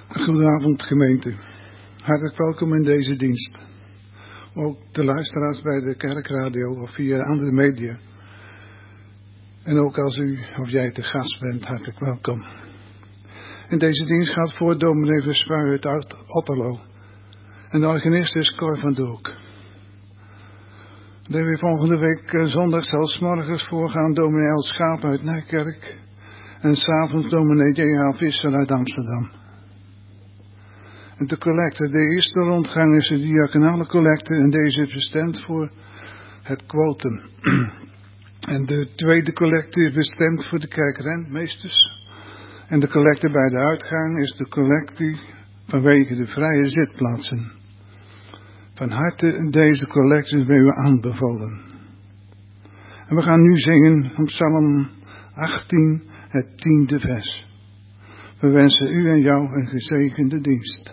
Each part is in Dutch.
Goedenavond gemeente, hartelijk welkom in deze dienst. Ook de luisteraars bij de kerkradio of via andere media. En ook als u of jij te gast bent, hartelijk welkom. En deze dienst gaat voor dominee Verspuy uit Otterlo. En de organist is Cor van Doek. Dan weer volgende week zondag zelfs morgens voorgaan dominee Els Schaap uit Nijkerk. En s'avonds dominee J.H. Visser uit Amsterdam. En de collecte, de eerste rondgang is de diaconale collecte en deze is bestemd voor het quotum. En de tweede collecte is bestemd voor de kerkrentmeesters. En de collecte bij de uitgang is de collecte vanwege de vrije zitplaatsen. Van harte deze collecte bij u aanbevolen. En we gaan nu zingen van Psalm 18, het 10e vers. We wensen u en jou een gezegende dienst.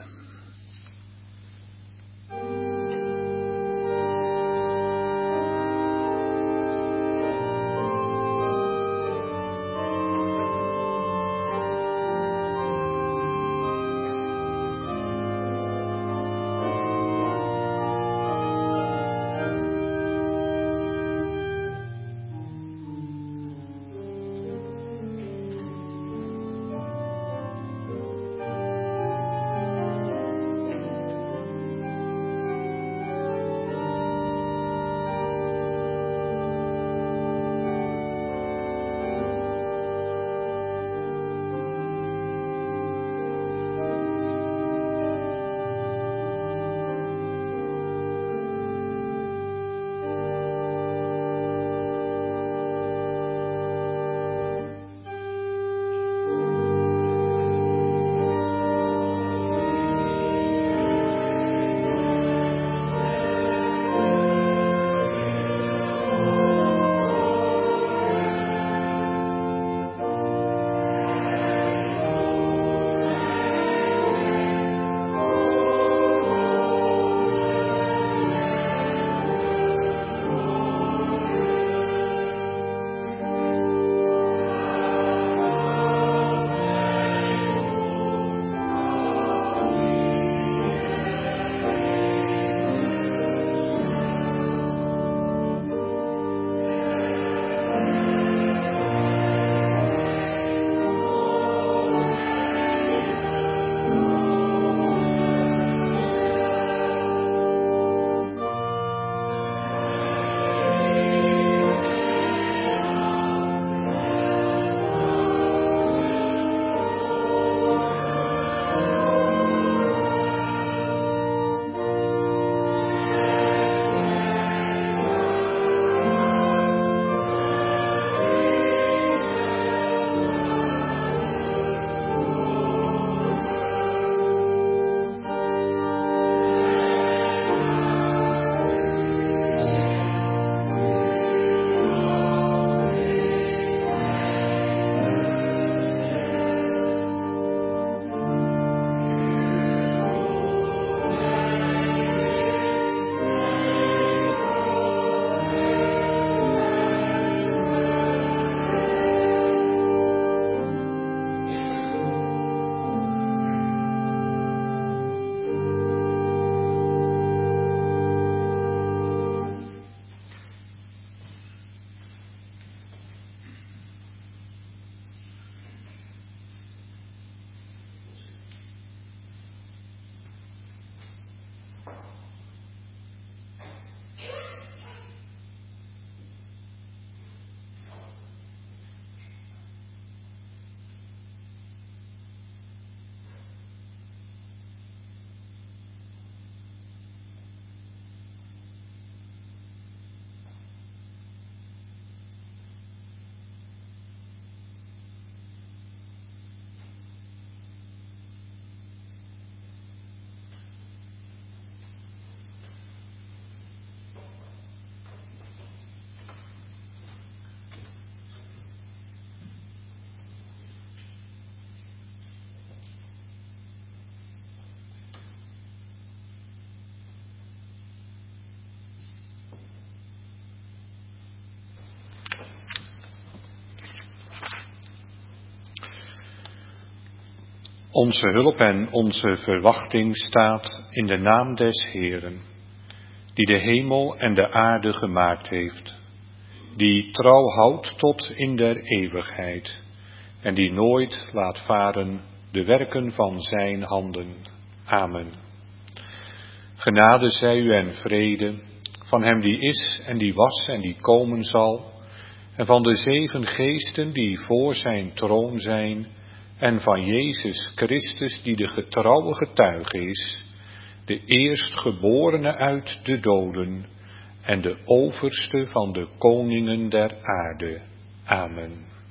Onze hulp en onze verwachting staat in de naam des Heeren, die de hemel en de aarde gemaakt heeft, die trouw houdt tot in der eeuwigheid en die nooit laat varen de werken van zijn handen. Amen. Genade zij u en vrede van hem die is en die was en die komen zal, en van de 7 geesten die voor zijn troon zijn, en van Jezus Christus die de getrouwe getuige is, de eerstgeborene uit de doden en de overste van de koningen der aarde. Amen.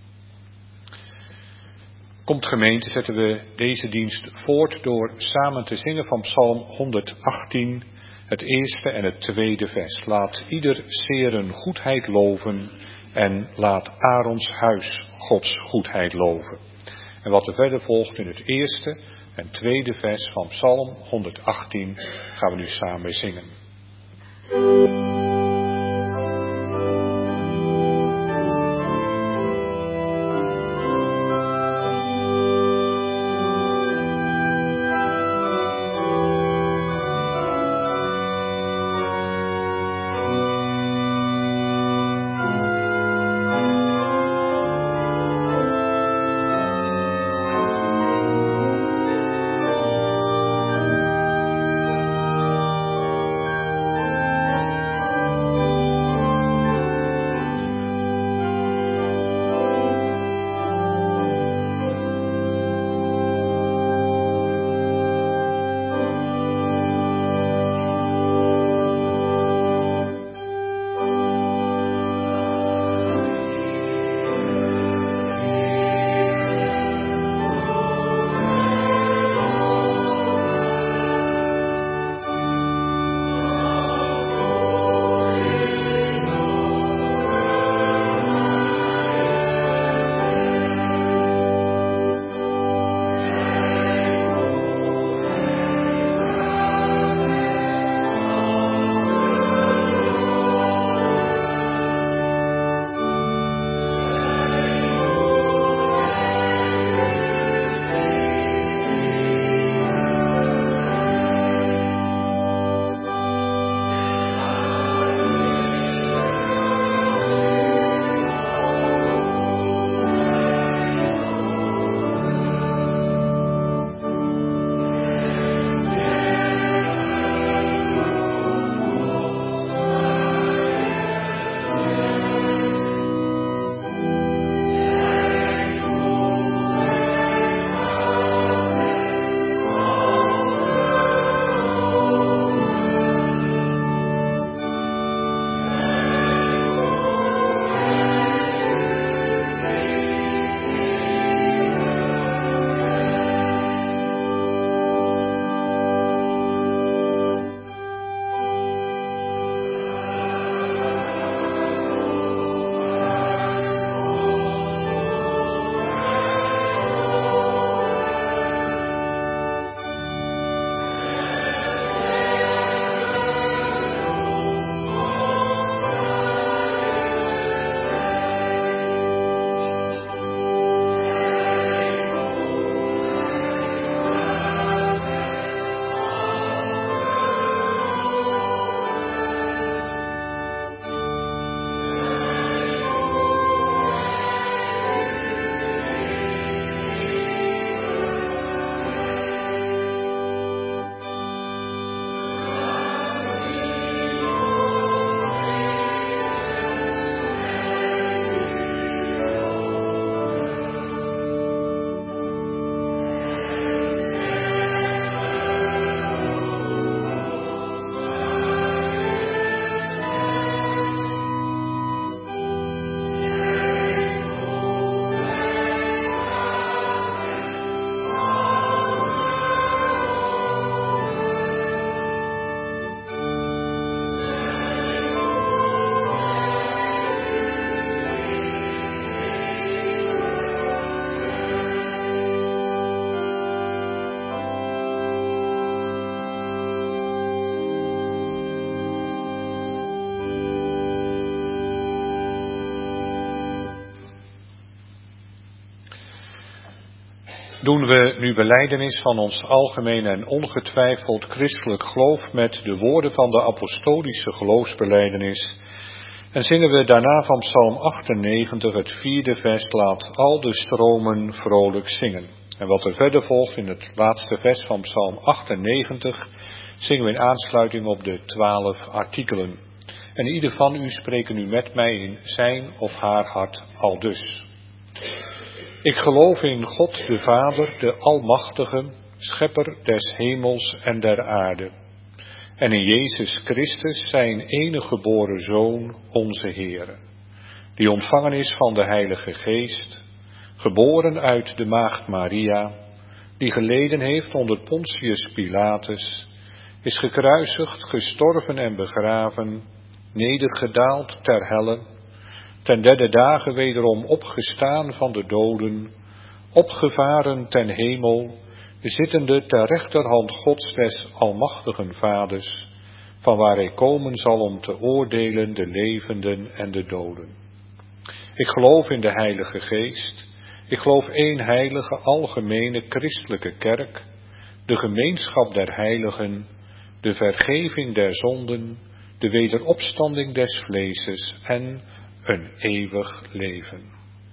Komt gemeente, zetten we deze dienst voort door samen te zingen van Psalm 118, het eerste en het tweede vers. Laat ieder Seeren goedheid loven en laat Aarons huis Gods goedheid loven. En wat er verder volgt in het eerste en tweede vers van Psalm 118 gaan we nu samen zingen. doen we nu belijdenis van ons algemeen en ongetwijfeld christelijk geloof met de woorden van de apostolische geloofsbelijdenis. En zingen we daarna van Psalm 98 het 4e vers, laat al de stromen vrolijk zingen. En wat er verder volgt in het laatste vers van Psalm 98, zingen we in aansluiting op de 12 artikelen. En ieder van u spreekt nu met mij in zijn of haar hart aldus. Ik geloof in God de Vader, de Almachtige, Schepper des hemels en der aarde. En in Jezus Christus, zijn enige geboren Zoon, onze Heere, die ontvangen is van de Heilige Geest, geboren uit de Maagd Maria, die geleden heeft onder Pontius Pilatus, is gekruisigd, gestorven en begraven, nedergedaald ter helle, ten derde dagen wederom opgestaan van de doden, opgevaren ten hemel, zittende ter rechterhand Gods des almachtigen Vaders, vanwaar hij komen zal om te oordelen de levenden en de doden. Ik geloof in de Heilige Geest, ik geloof één heilige, algemene, christelijke kerk, de gemeenschap der heiligen, de vergeving der zonden, de wederopstanding des vleeses en een eeuwig leven.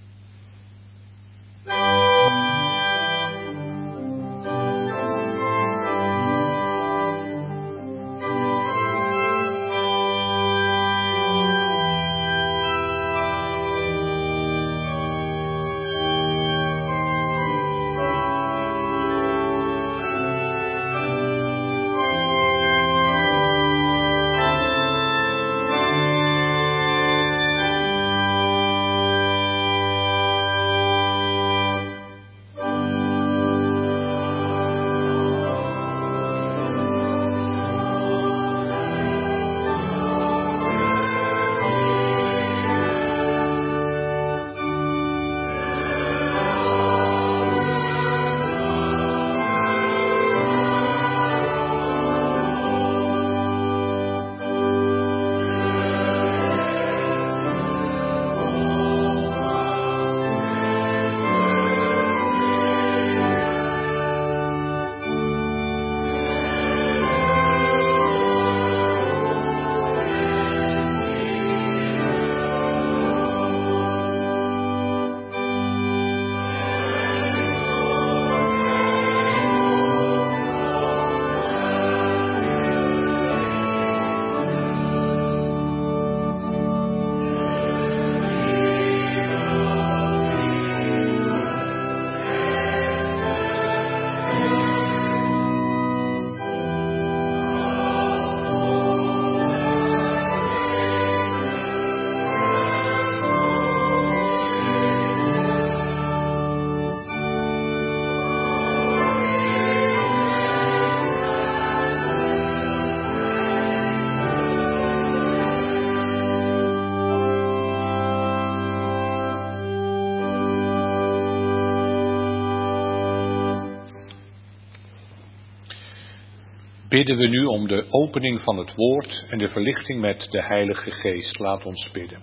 Bidden we nu om de opening van het woord en de verlichting met de Heilige Geest. Laat ons bidden.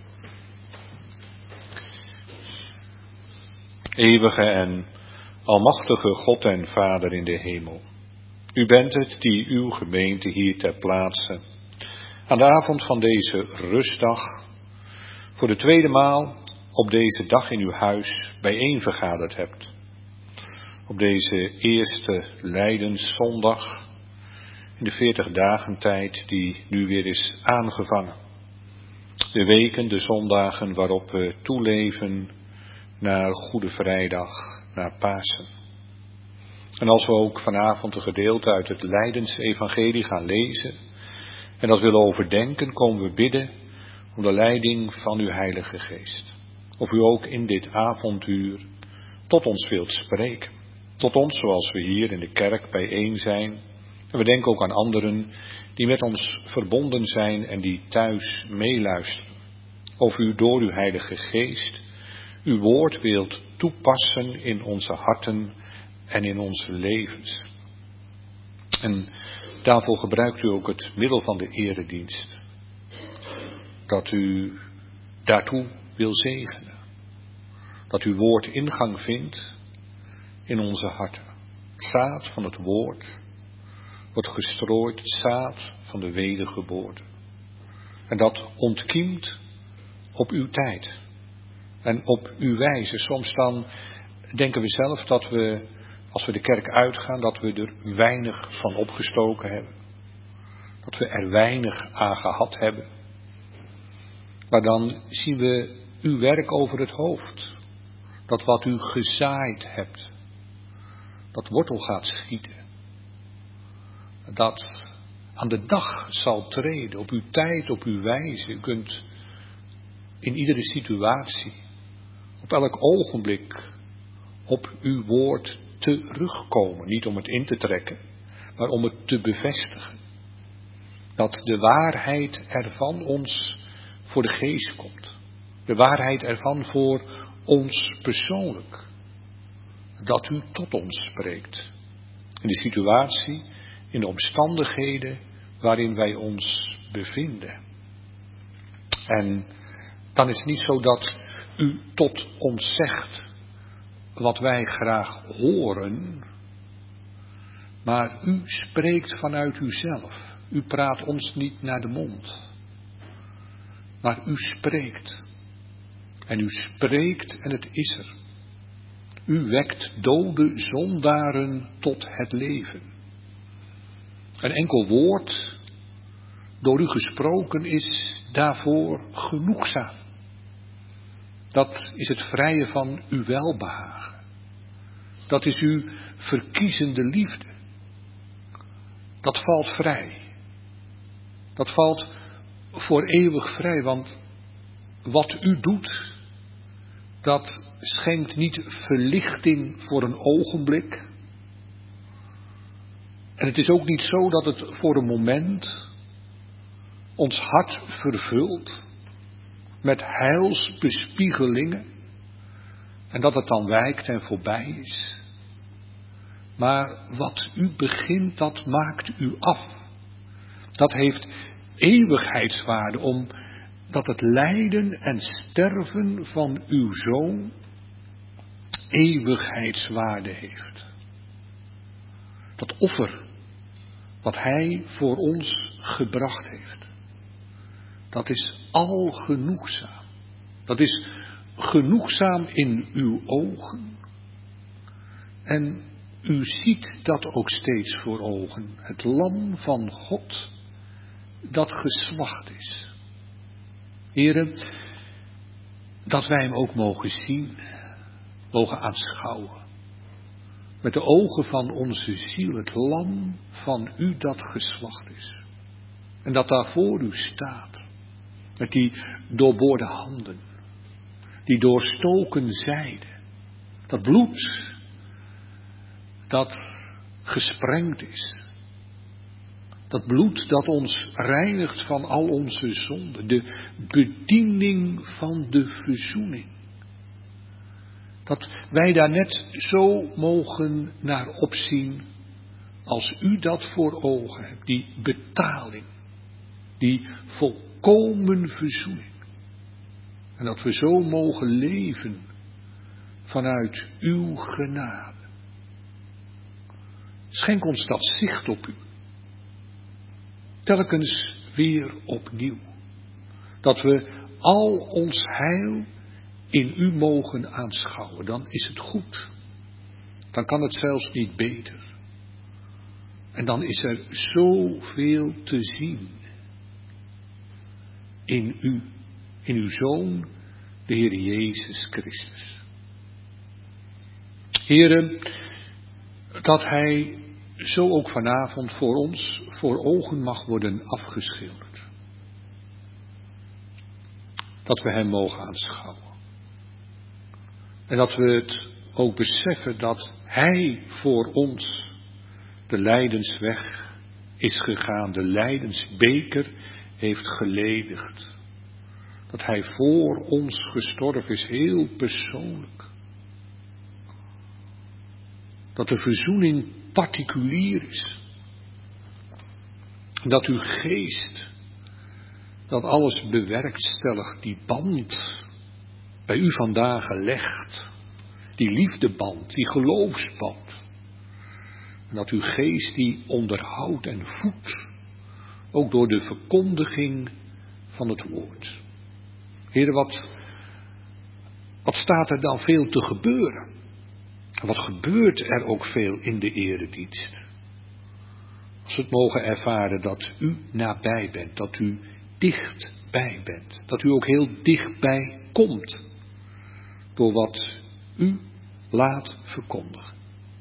Eeuwige en almachtige God en Vader in de hemel. U bent het die uw gemeente hier ter plaatse aan de avond van deze rustdag voor de tweede maal op deze dag in uw huis bijeen vergaderd hebt. Op deze eerste Lijdenszondag in de 40 dagen tijd die nu weer is aangevangen. De weken, de zondagen waarop we toeleven naar Goede Vrijdag, naar Pasen. En als we ook vanavond een gedeelte uit het Lijdensevangelie gaan lezen en dat willen overdenken, komen we bidden om de leiding van uw Heilige Geest. Of u ook in dit avonduur tot ons wilt spreken. Tot ons zoals we hier in de kerk bijeen zijn. En we denken ook aan anderen die met ons verbonden zijn en die thuis meeluisteren. Of u door uw Heilige Geest uw woord wilt toepassen in onze harten en in onze levens. En daarvoor gebruikt u ook het middel van de eredienst. Dat u daartoe wil zegenen. Dat uw woord ingang vindt in onze harten. Het zaad van het woord wordt gestrooid, het zaad van de wedergeboorte. En dat ontkiemt op uw tijd en op uw wijze. Soms dan denken we zelf dat we, als we de kerk uitgaan, dat we er weinig van opgestoken hebben. Dat we er weinig aan gehad hebben. Maar dan zien we uw werk over het hoofd. Dat wat u gezaaid hebt, dat wortel gaat schieten. Dat aan de dag zal treden, op uw tijd, op uw wijze. U kunt in iedere situatie, op elk ogenblik, op uw woord terugkomen. Niet om het in te trekken, maar om het te bevestigen. Dat de waarheid ervan ons voor de geest komt. De waarheid ervan voor ons persoonlijk. Dat u tot ons spreekt. In de situatie, in de omstandigheden waarin wij ons bevinden. En dan is het niet zo dat u tot ons zegt wat wij graag horen, maar u spreekt vanuit uzelf. U praat ons niet naar de mond, maar u spreekt. En u spreekt en het is er. U wekt dode zondaren tot het leven. Een enkel woord, door u gesproken, is daarvoor genoegzaam. Dat is het vrije van uw welbehagen. Dat is uw verkiezende liefde. Dat valt vrij. Dat valt voor eeuwig vrij, want wat u doet, dat schenkt niet verlichting voor een ogenblik. En het is ook niet zo dat het voor een moment ons hart vervult met heilsbespiegelingen en dat het dan wijkt en voorbij is. Maar wat u begint, dat maakt u af. Dat heeft eeuwigheidswaarde, omdat het lijden en sterven van uw zoon eeuwigheidswaarde heeft. Dat offer wat hij voor ons gebracht heeft, dat is al genoegzaam. Dat is genoegzaam in uw ogen. En u ziet dat ook steeds voor ogen. Het lam van God dat geslacht is. Heren, dat wij hem ook mogen zien, mogen aanschouwen. Met de ogen van onze ziel, het lam van u dat geslacht is. En dat daar voor u staat. Met die doorboorde handen. Die doorstoken zijde. Dat bloed dat gesprengd is. Dat bloed dat ons reinigt van al onze zonden. De bediening van de verzoening. Dat wij daar net zo mogen naar opzien als u dat voor ogen hebt. Die betaling. Die volkomen verzoening. En dat we zo mogen leven vanuit uw genade. Schenk ons dat zicht op u. Telkens weer opnieuw. Dat we al ons heil in u mogen aanschouwen. Dan is het goed. Dan kan het zelfs niet beter. En dan is er zoveel te zien. In u. In uw Zoon, de Heer Jezus Christus. Heren, dat Hij zo ook vanavond voor ons voor ogen mag worden afgeschilderd. Dat we Hem mogen aanschouwen. En dat we het ook beseffen dat Hij voor ons de lijdensweg is gegaan, de lijdensbeker heeft geledigd. Dat Hij voor ons gestorven is, heel persoonlijk. Dat de verzoening particulier is. Dat uw geest, dat alles bewerkstelligt, die band bij u vandaag gelegd. die liefdeband, die geloofsband. En dat uw geest die onderhoudt en voedt, ook door de verkondiging van het woord. Heere, wat staat er dan veel te gebeuren? En wat gebeurt er ook veel in de eredienst? Als we het mogen ervaren dat u nabij bent, dat u dichtbij bent. Dat u ook heel dichtbij komt. Door wat u laat verkondigen.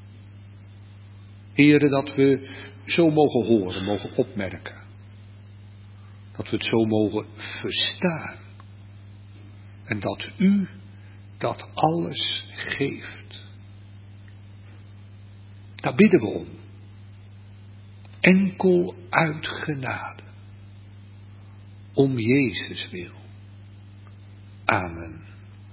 Heere, dat we zo mogen horen, mogen opmerken. Dat we het zo mogen verstaan. En dat u dat alles geeft. Daar bidden we om. Enkel uit genade. Om Jezus wil. Amen.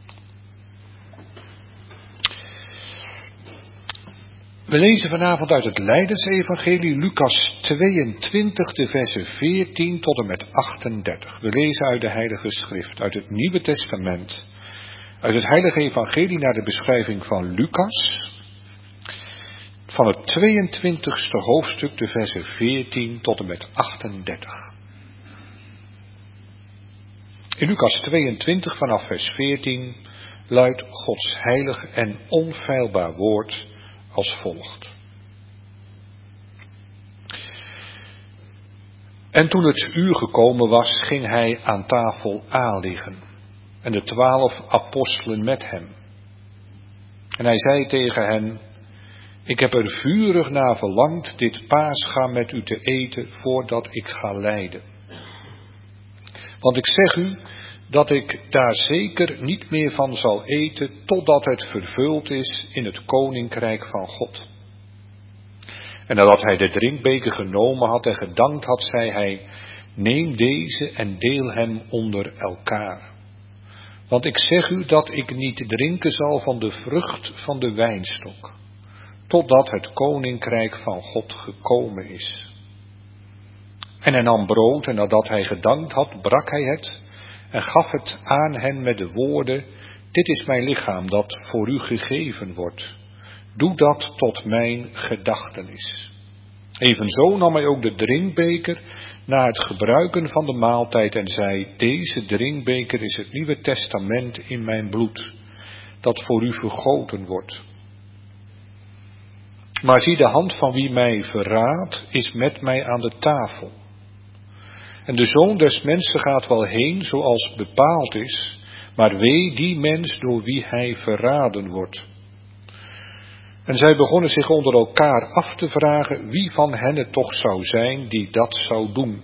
We lezen vanavond uit het Lijdensevangelie, Lucas 22, de versen 14 tot en met 38. We lezen uit de Heilige Schrift, uit het Nieuwe Testament. Uit het Heilige Evangelie naar de beschrijving van Lucas. Van het 22e hoofdstuk, de versen 14 tot en met 38. In Lucas 22 vanaf vers 14 luidt Gods heilig en onfeilbaar woord als volgt. En toen het uur gekomen was, ging hij aan tafel aanliggen en de 12 apostelen met hem. En hij zei tegen hen: ik heb er vurig naar verlangd dit Pascha met u te eten voordat ik ga lijden. Want ik zeg u dat ik daar zeker niet meer van zal eten totdat het vervuld is in het koninkrijk van God. En nadat hij de drinkbeker genomen had en gedankt had, zei hij: neem deze en deel hem onder elkaar. Want ik zeg u dat ik niet drinken zal van de vrucht van de wijnstok, totdat het koninkrijk van God gekomen is. En hij nam brood en nadat hij gedankt had, brak hij het en gaf het aan hen met de woorden: dit is mijn lichaam dat voor u gegeven wordt. Doe dat tot mijn gedachtenis. Evenzo nam hij ook de drinkbeker na het gebruiken van de maaltijd en zei: deze drinkbeker is het Nieuwe Testament in mijn bloed, dat voor u vergoten wordt. Maar zie, de hand van wie mij verraadt, is met mij aan de tafel. En de Zoon des Mensen gaat wel heen zoals bepaald is, maar wee die mens door wie hij verraden wordt. En zij begonnen zich onder elkaar af te vragen wie van hen het toch zou zijn die dat zou doen.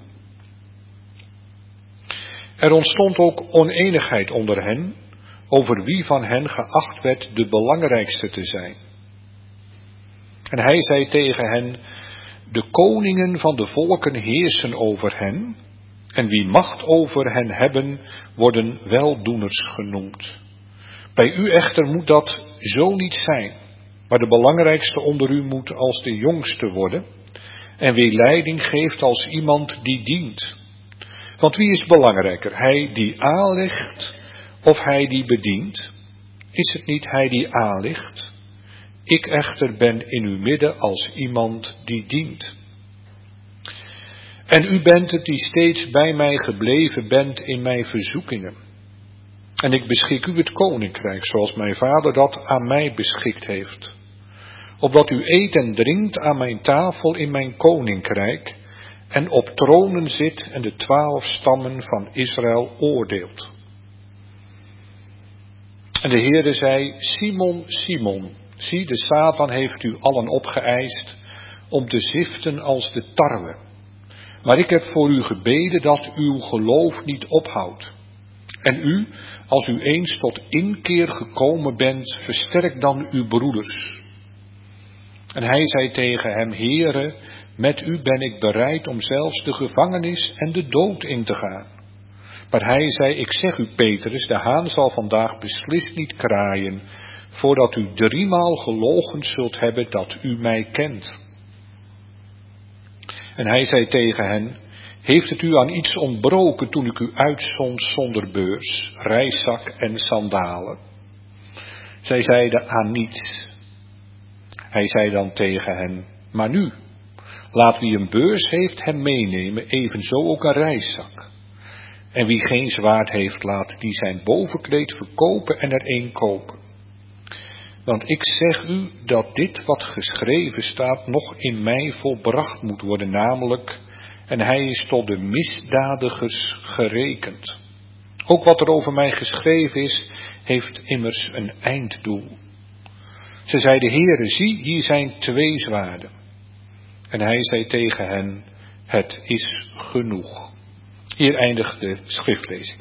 Er ontstond ook oneenigheid onder hen, over wie van hen geacht werd de belangrijkste te zijn. En hij zei tegen hen: de koningen van de volken heersen over hen, en wie macht over hen hebben, worden weldoeners genoemd. Bij u echter moet dat zo niet zijn, maar de belangrijkste onder u moet als de jongste worden, en wie leiding geeft als iemand die dient. Want wie is belangrijker, hij die aanlegt of hij die bedient? Is het niet hij die aanlegt? Ik echter ben in uw midden als iemand die dient. En u bent het die steeds bij mij gebleven bent in mijn verzoekingen. En ik beschik u het koninkrijk, zoals mijn vader dat aan mij beschikt heeft. Opdat u eet en drinkt aan mijn tafel in mijn koninkrijk, en op tronen zit en de 12 stammen van Israël oordeelt. En de Heere zei: Simon, Simon, zie, de Satan heeft u allen opgeëist om te ziften als de tarwe. Maar ik heb voor u gebeden dat uw geloof niet ophoudt. En u, als u eens tot inkeer gekomen bent, versterk dan uw broeders. En hij zei tegen hem: Heere, met u ben ik bereid om zelfs de gevangenis en de dood in te gaan. Maar hij zei: ik zeg u, Petrus, de haan zal vandaag beslist niet kraaien, voordat u 3-maal gelogen zult hebben dat u mij kent. En hij zei tegen hen: heeft het u aan iets ontbroken toen ik u uitzond zonder beurs, reiszak en sandalen? Zij zeiden aan niets. Hij zei dan tegen hen, maar nu, laat wie een beurs heeft hem meenemen, evenzo ook een reiszak. En wie geen zwaard heeft, laat die zijn bovenkleed verkopen en er een kopen. Want ik zeg u dat dit wat geschreven staat nog in mij volbracht moet worden, namelijk, en hij is tot de misdadigers gerekend. Ook wat er over mij geschreven is, heeft immers een einddoel. Ze zeiden, Heere, zie, hier zijn 2 zwaarden. En hij zei tegen hen, het is genoeg. Hier eindigt de schriftlezing.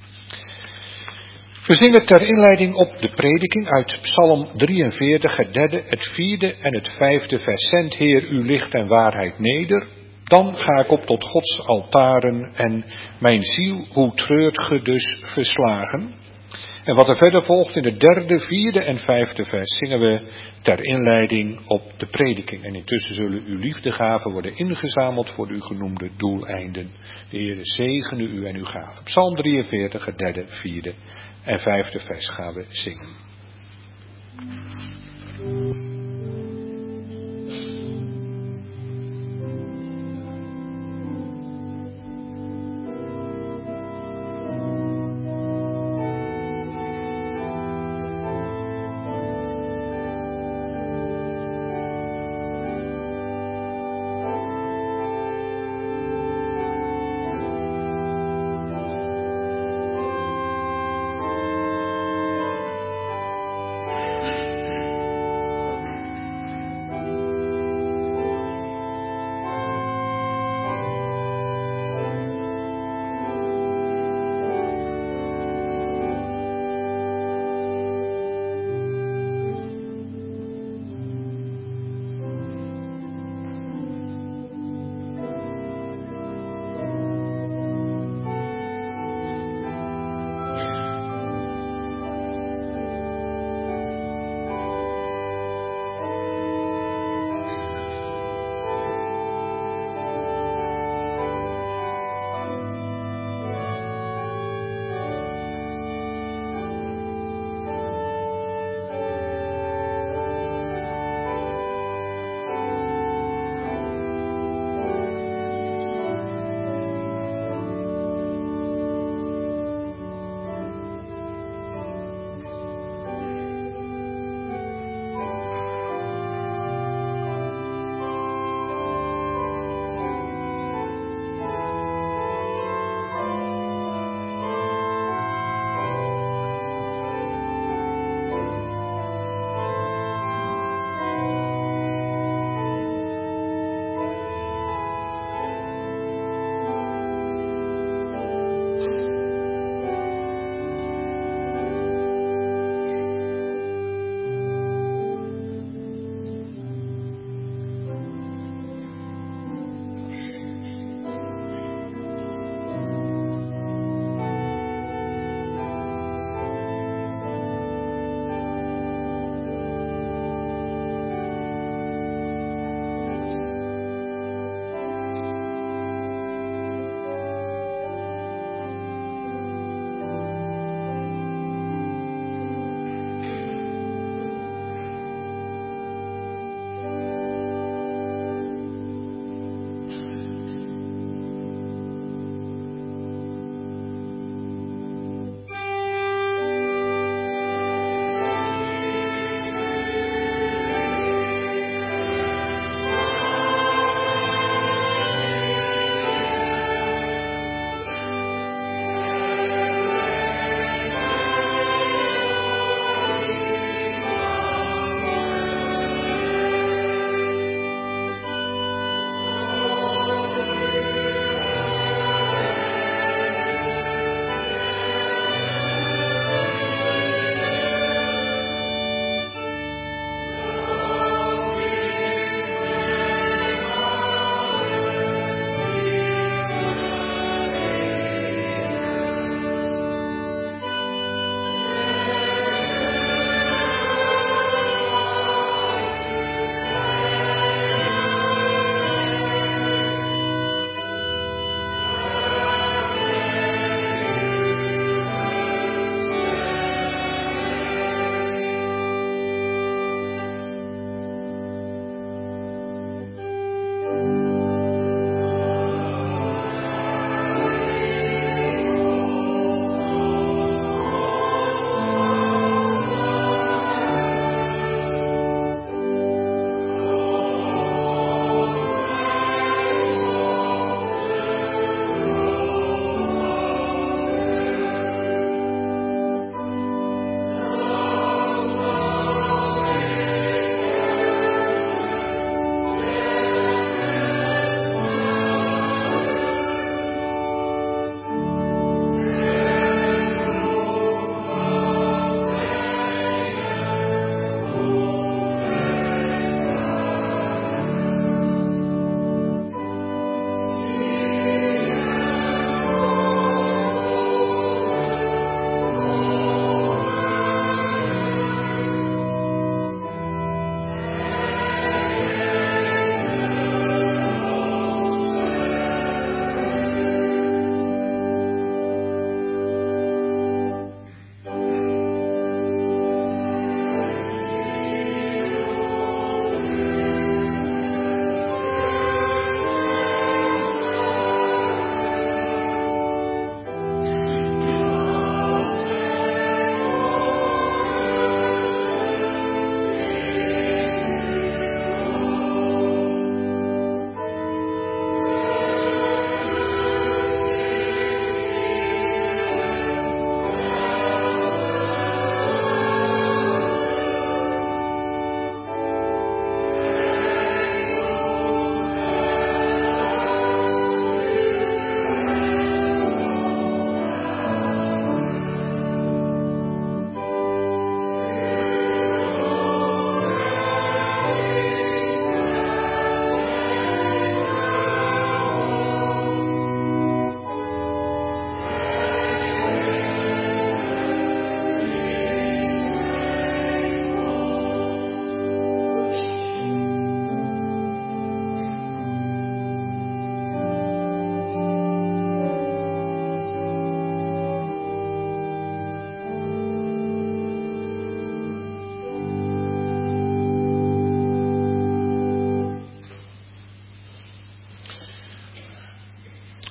We zingen ter inleiding op de prediking uit Psalm 43, het 3e, het 4e en het 5e vers. Zend, Heer, uw licht en waarheid neder. Dan ga ik op tot Gods altaren en mijn ziel, hoe treurt ge dus verslagen. En wat er verder volgt in de 3e, 4e en 5e vers zingen we ter inleiding op de prediking. En intussen zullen uw liefdegaven worden ingezameld voor uw genoemde doeleinden. De Heere zegene u en uw gaven. Psalm 43, het 3e, 4e en 5e vers gaan we zingen.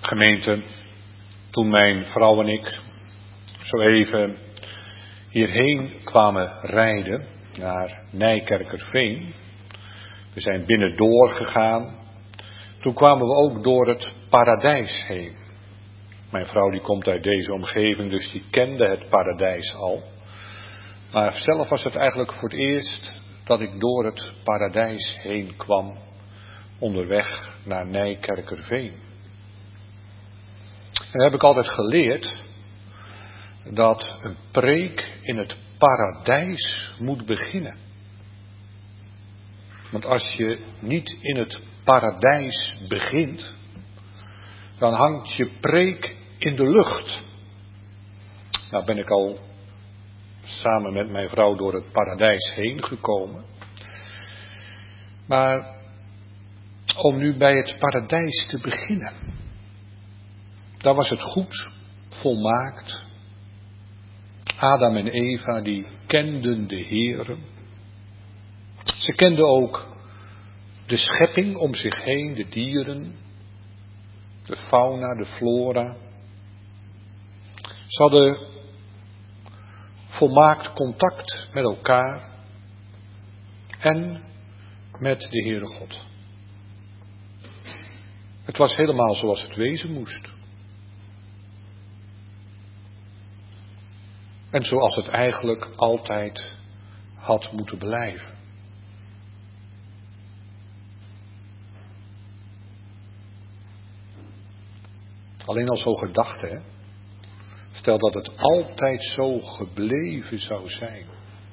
Gemeente, toen mijn vrouw en ik zo even hierheen kwamen rijden naar Nijkerkerveen. We zijn binnendoor gegaan. Toen kwamen we ook door het paradijs heen. Mijn vrouw die komt uit deze omgeving, dus die kende het paradijs al. Maar zelf was het eigenlijk voor het eerst dat ik door het paradijs heen kwam, onderweg naar Nijkerkerveen. En dan heb ik altijd geleerd dat een preek in het paradijs moet beginnen. Want als je niet in het paradijs begint, dan hangt je preek in de lucht. Nou ben ik al samen met mijn vrouw door het paradijs heen gekomen. Maar om nu bij het paradijs te beginnen, daar was het goed, volmaakt. Adam en Eva die kenden de Heere. Ze kenden ook de schepping om zich heen, de dieren, de fauna, de flora. Ze hadden volmaakt contact met elkaar en met de Heere God. Het was helemaal zoals het wezen moest. En zoals het eigenlijk altijd had moeten blijven. Alleen al zo gedachte, hè? Stel dat het altijd zo gebleven zou zijn.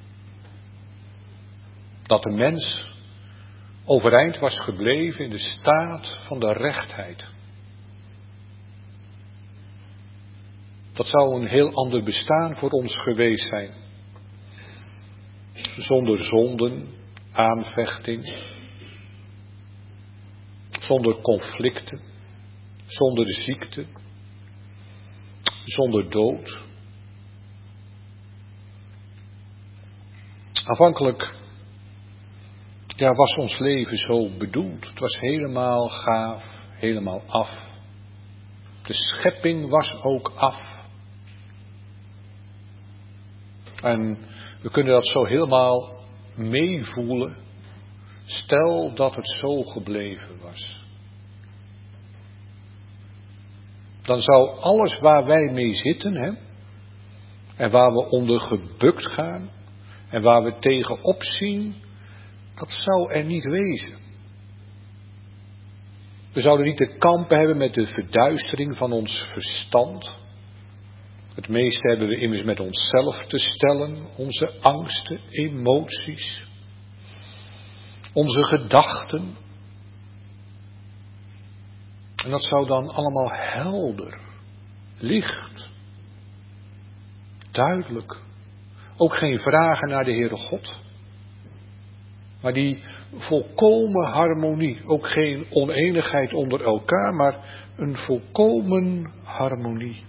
Dat de mens overeind was gebleven in de staat van de rechtheid. Dat zou een heel ander bestaan voor ons geweest zijn. Zonder zonden, aanvechting. Zonder conflicten. Zonder ziekte. Zonder dood. Aanvankelijk was ons leven zo bedoeld. Het was helemaal gaaf, helemaal af. De schepping was ook af. En we kunnen dat zo helemaal meevoelen. Stel dat het zo gebleven was. Dan zou alles waar wij mee zitten, hè, en waar we onder gebukt gaan, en waar we tegenop zien, dat zou er niet wezen. We zouden niet te kampen hebben met de verduistering van ons verstand. Het meeste hebben we immers met onszelf te stellen, onze angsten, emoties, onze gedachten. En dat zou dan allemaal helder, licht, duidelijk. Ook geen vragen naar de Heere God. Maar die volkomen harmonie. Ook geen oneenigheid onder elkaar, maar een volkomen harmonie.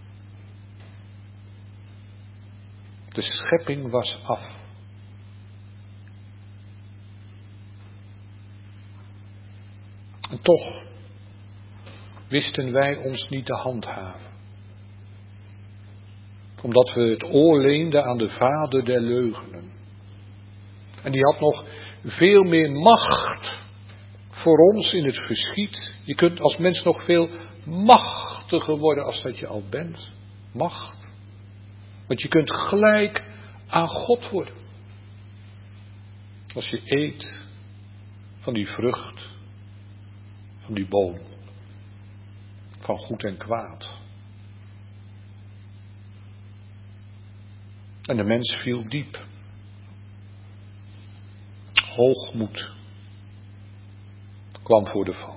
De schepping was af. En toch wisten wij ons niet te handhaven. Omdat we het oor leenden aan de vader der leugenen. En die had nog veel meer macht voor ons in het verschiet. Je kunt als mens nog veel machtiger worden als dat je al bent. Macht. Want je kunt gelijk aan God worden. Als je eet van die vrucht, van die boom, van goed en kwaad. En de mens viel diep. Hoogmoed kwam voor de val.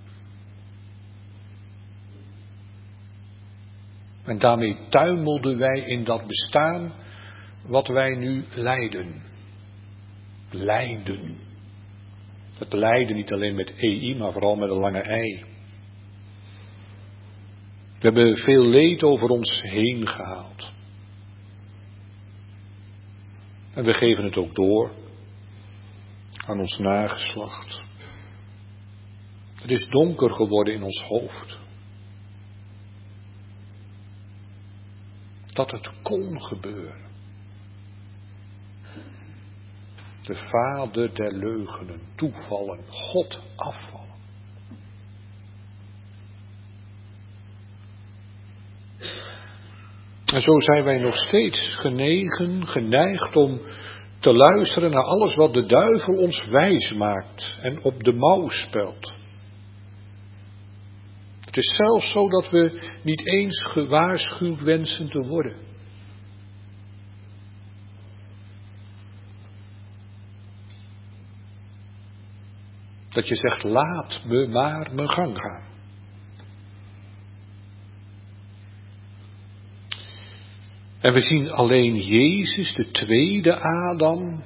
En daarmee tuimelden wij in dat bestaan wat wij nu lijden. Lijden. Het lijden niet alleen met EI, maar vooral met een lange ei. We hebben veel leed over ons heen gehaald. En we geven het ook door aan ons nageslacht. Het is donker geworden in ons hoofd. dat het kon gebeuren. De vader der leugenen toevallen, God afvallen. En zo zijn wij nog steeds geneigd om te luisteren naar alles wat de duivel ons wijs maakt en op de mouw spelt. Het is zelfs zo dat we niet eens gewaarschuwd wensen te worden. Dat je zegt, laat me maar mijn gang gaan. En we zien alleen Jezus, de tweede Adam,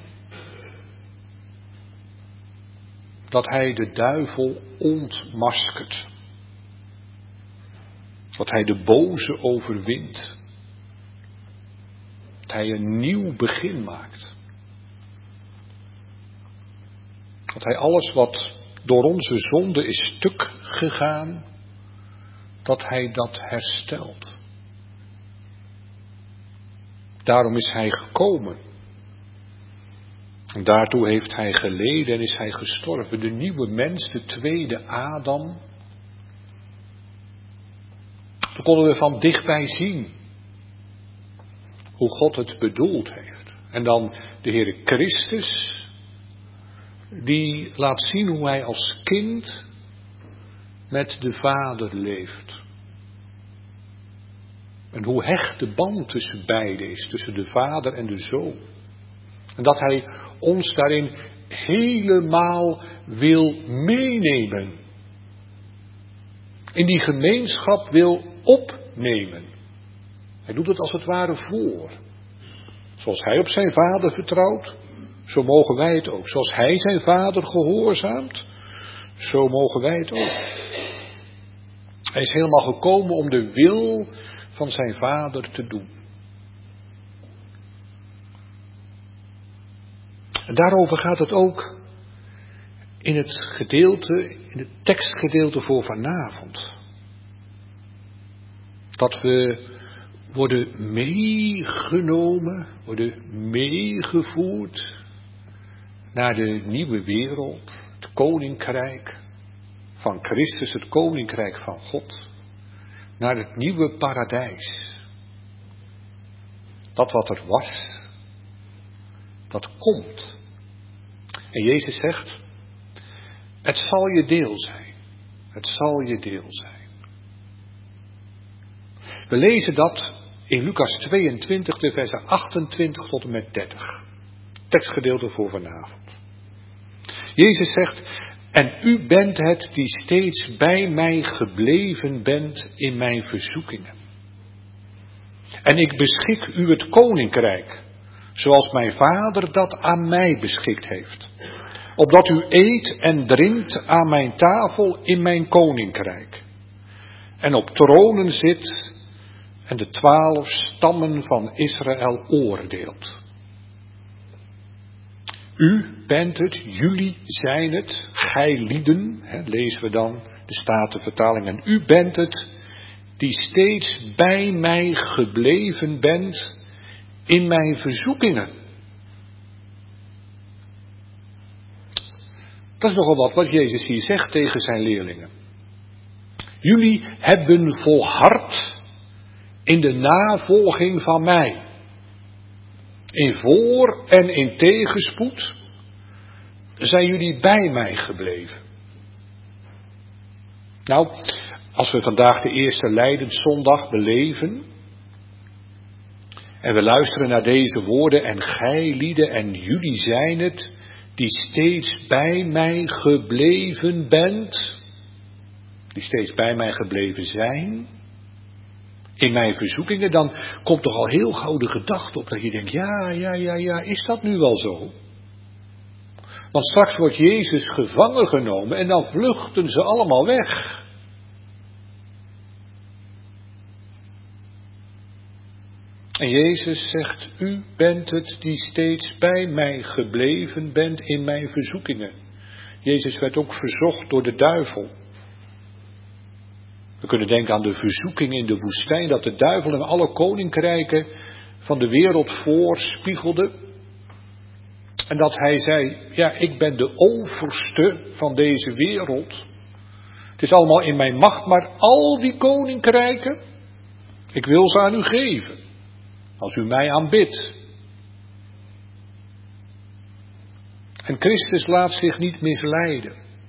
dat hij de duivel ontmaskert. Dat hij de boze overwint. Dat hij een nieuw begin maakt. Dat hij alles wat door onze zonde is stuk gegaan, dat hij dat herstelt. Daarom is hij gekomen. En daartoe heeft hij geleden en is hij gestorven. De nieuwe mens, de tweede Adam. Toen konden we van dichtbij zien hoe God het bedoeld heeft. En dan de Heere Christus, die laat zien hoe hij als kind met de Vader leeft. En hoe hecht de band tussen beiden is, tussen de Vader en de Zoon. En dat hij ons daarin helemaal wil meenemen. In die gemeenschap wil opnemen. Hij doet het als het ware voor. Zoals hij op zijn Vader vertrouwt, zo mogen wij het ook. Zoals hij zijn Vader gehoorzaamt, zo mogen wij het ook. Hij is helemaal gekomen om de wil van zijn Vader te doen. En daarover gaat het ook in het tekstgedeelte voor vanavond. Dat we worden meegenomen, worden meegevoerd naar de nieuwe wereld, het koninkrijk van Christus, het koninkrijk van God. Naar het nieuwe paradijs. Dat wat er was, dat komt. En Jezus zegt, het zal je deel zijn. Het zal je deel zijn. We lezen dat in Lucas 22, de versen 28 tot en met 30. Tekstgedeelte voor vanavond. Jezus zegt, en u bent het die steeds bij mij gebleven bent in mijn verzoekingen. En ik beschik u het koninkrijk, zoals mijn Vader dat aan mij beschikt heeft. Opdat u eet en drinkt aan mijn tafel in mijn koninkrijk. En op tronen zit en de 12 stammen van Israël oordeelt. U bent het, jullie zijn het, gij lieden, lezen we dan de Statenvertaling. En u bent het die steeds bij mij gebleven bent in mijn verzoekingen. Dat is nogal wat Jezus hier zegt tegen zijn leerlingen. Jullie hebben volhard in de navolging van mij. In voor- en in tegenspoed zijn jullie bij mij gebleven. Nou, als we vandaag de eerste Lijdenszondag beleven en we luisteren naar deze woorden, en gij lieden en jullie zijn het die steeds bij mij gebleven bent, die steeds bij mij gebleven zijn, in mijn verzoekingen, dan komt toch al heel gauw de gedachte op dat je denkt, ja, is dat nu wel zo? Want straks wordt Jezus gevangen genomen en dan vluchten ze allemaal weg. En Jezus zegt, u bent het die steeds bij mij gebleven bent in mijn verzoekingen. Jezus werd ook verzocht door de duivel. We kunnen denken aan de verzoeking in de woestijn, dat de duivel hem alle koninkrijken van de wereld voorspiegelde. En dat hij zei, ja, ik ben de overste van deze wereld. Het is allemaal in mijn macht, maar al die koninkrijken, ik wil ze aan u geven. Als u mij aanbidt. En Christus laat zich niet misleiden.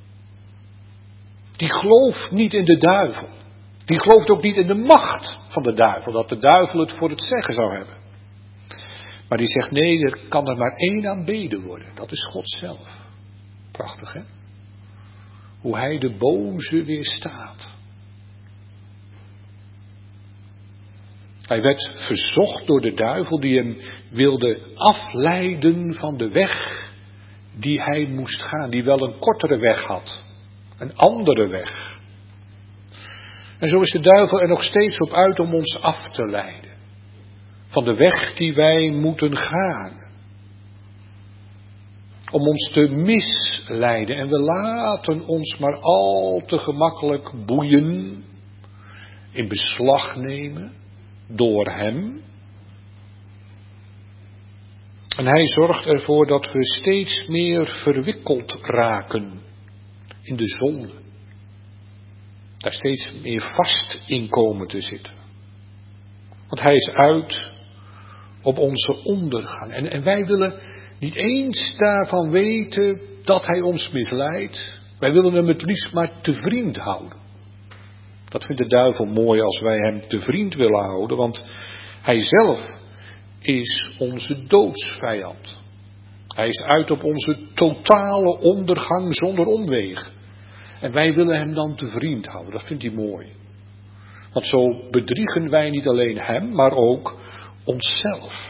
Die gelooft niet in de duivel. Die gelooft ook niet in de macht van de duivel, dat de duivel het voor het zeggen zou hebben. Maar die zegt, nee, er kan er maar één aanbeden worden. Dat is God zelf. Prachtig, hè? Hoe hij de boze weerstaat. Hij werd verzocht door de duivel die hem wilde afleiden van de weg die hij moest gaan. Die wel een kortere weg had. Een andere weg. En zo is de duivel er nog steeds op uit om ons af te leiden. Van de weg die wij moeten gaan. Om ons te misleiden. En we laten ons maar al te gemakkelijk boeien. In beslag nemen. Door hem. En hij zorgt ervoor dat we steeds meer verwikkeld raken. In de zonde. Daar steeds meer vast in komen te zitten. Want hij is uit op onze ondergang. En wij willen niet eens daarvan weten dat hij ons misleidt. Wij willen hem het liefst maar te vriend houden. Dat vindt de duivel mooi als wij hem te vriend willen houden. Want hij zelf is onze doodsvijand. Hij is uit op onze totale ondergang zonder omwegen. En wij willen hem dan te vriend houden. Dat vindt hij mooi. Want zo bedriegen wij niet alleen hem, maar ook onszelf.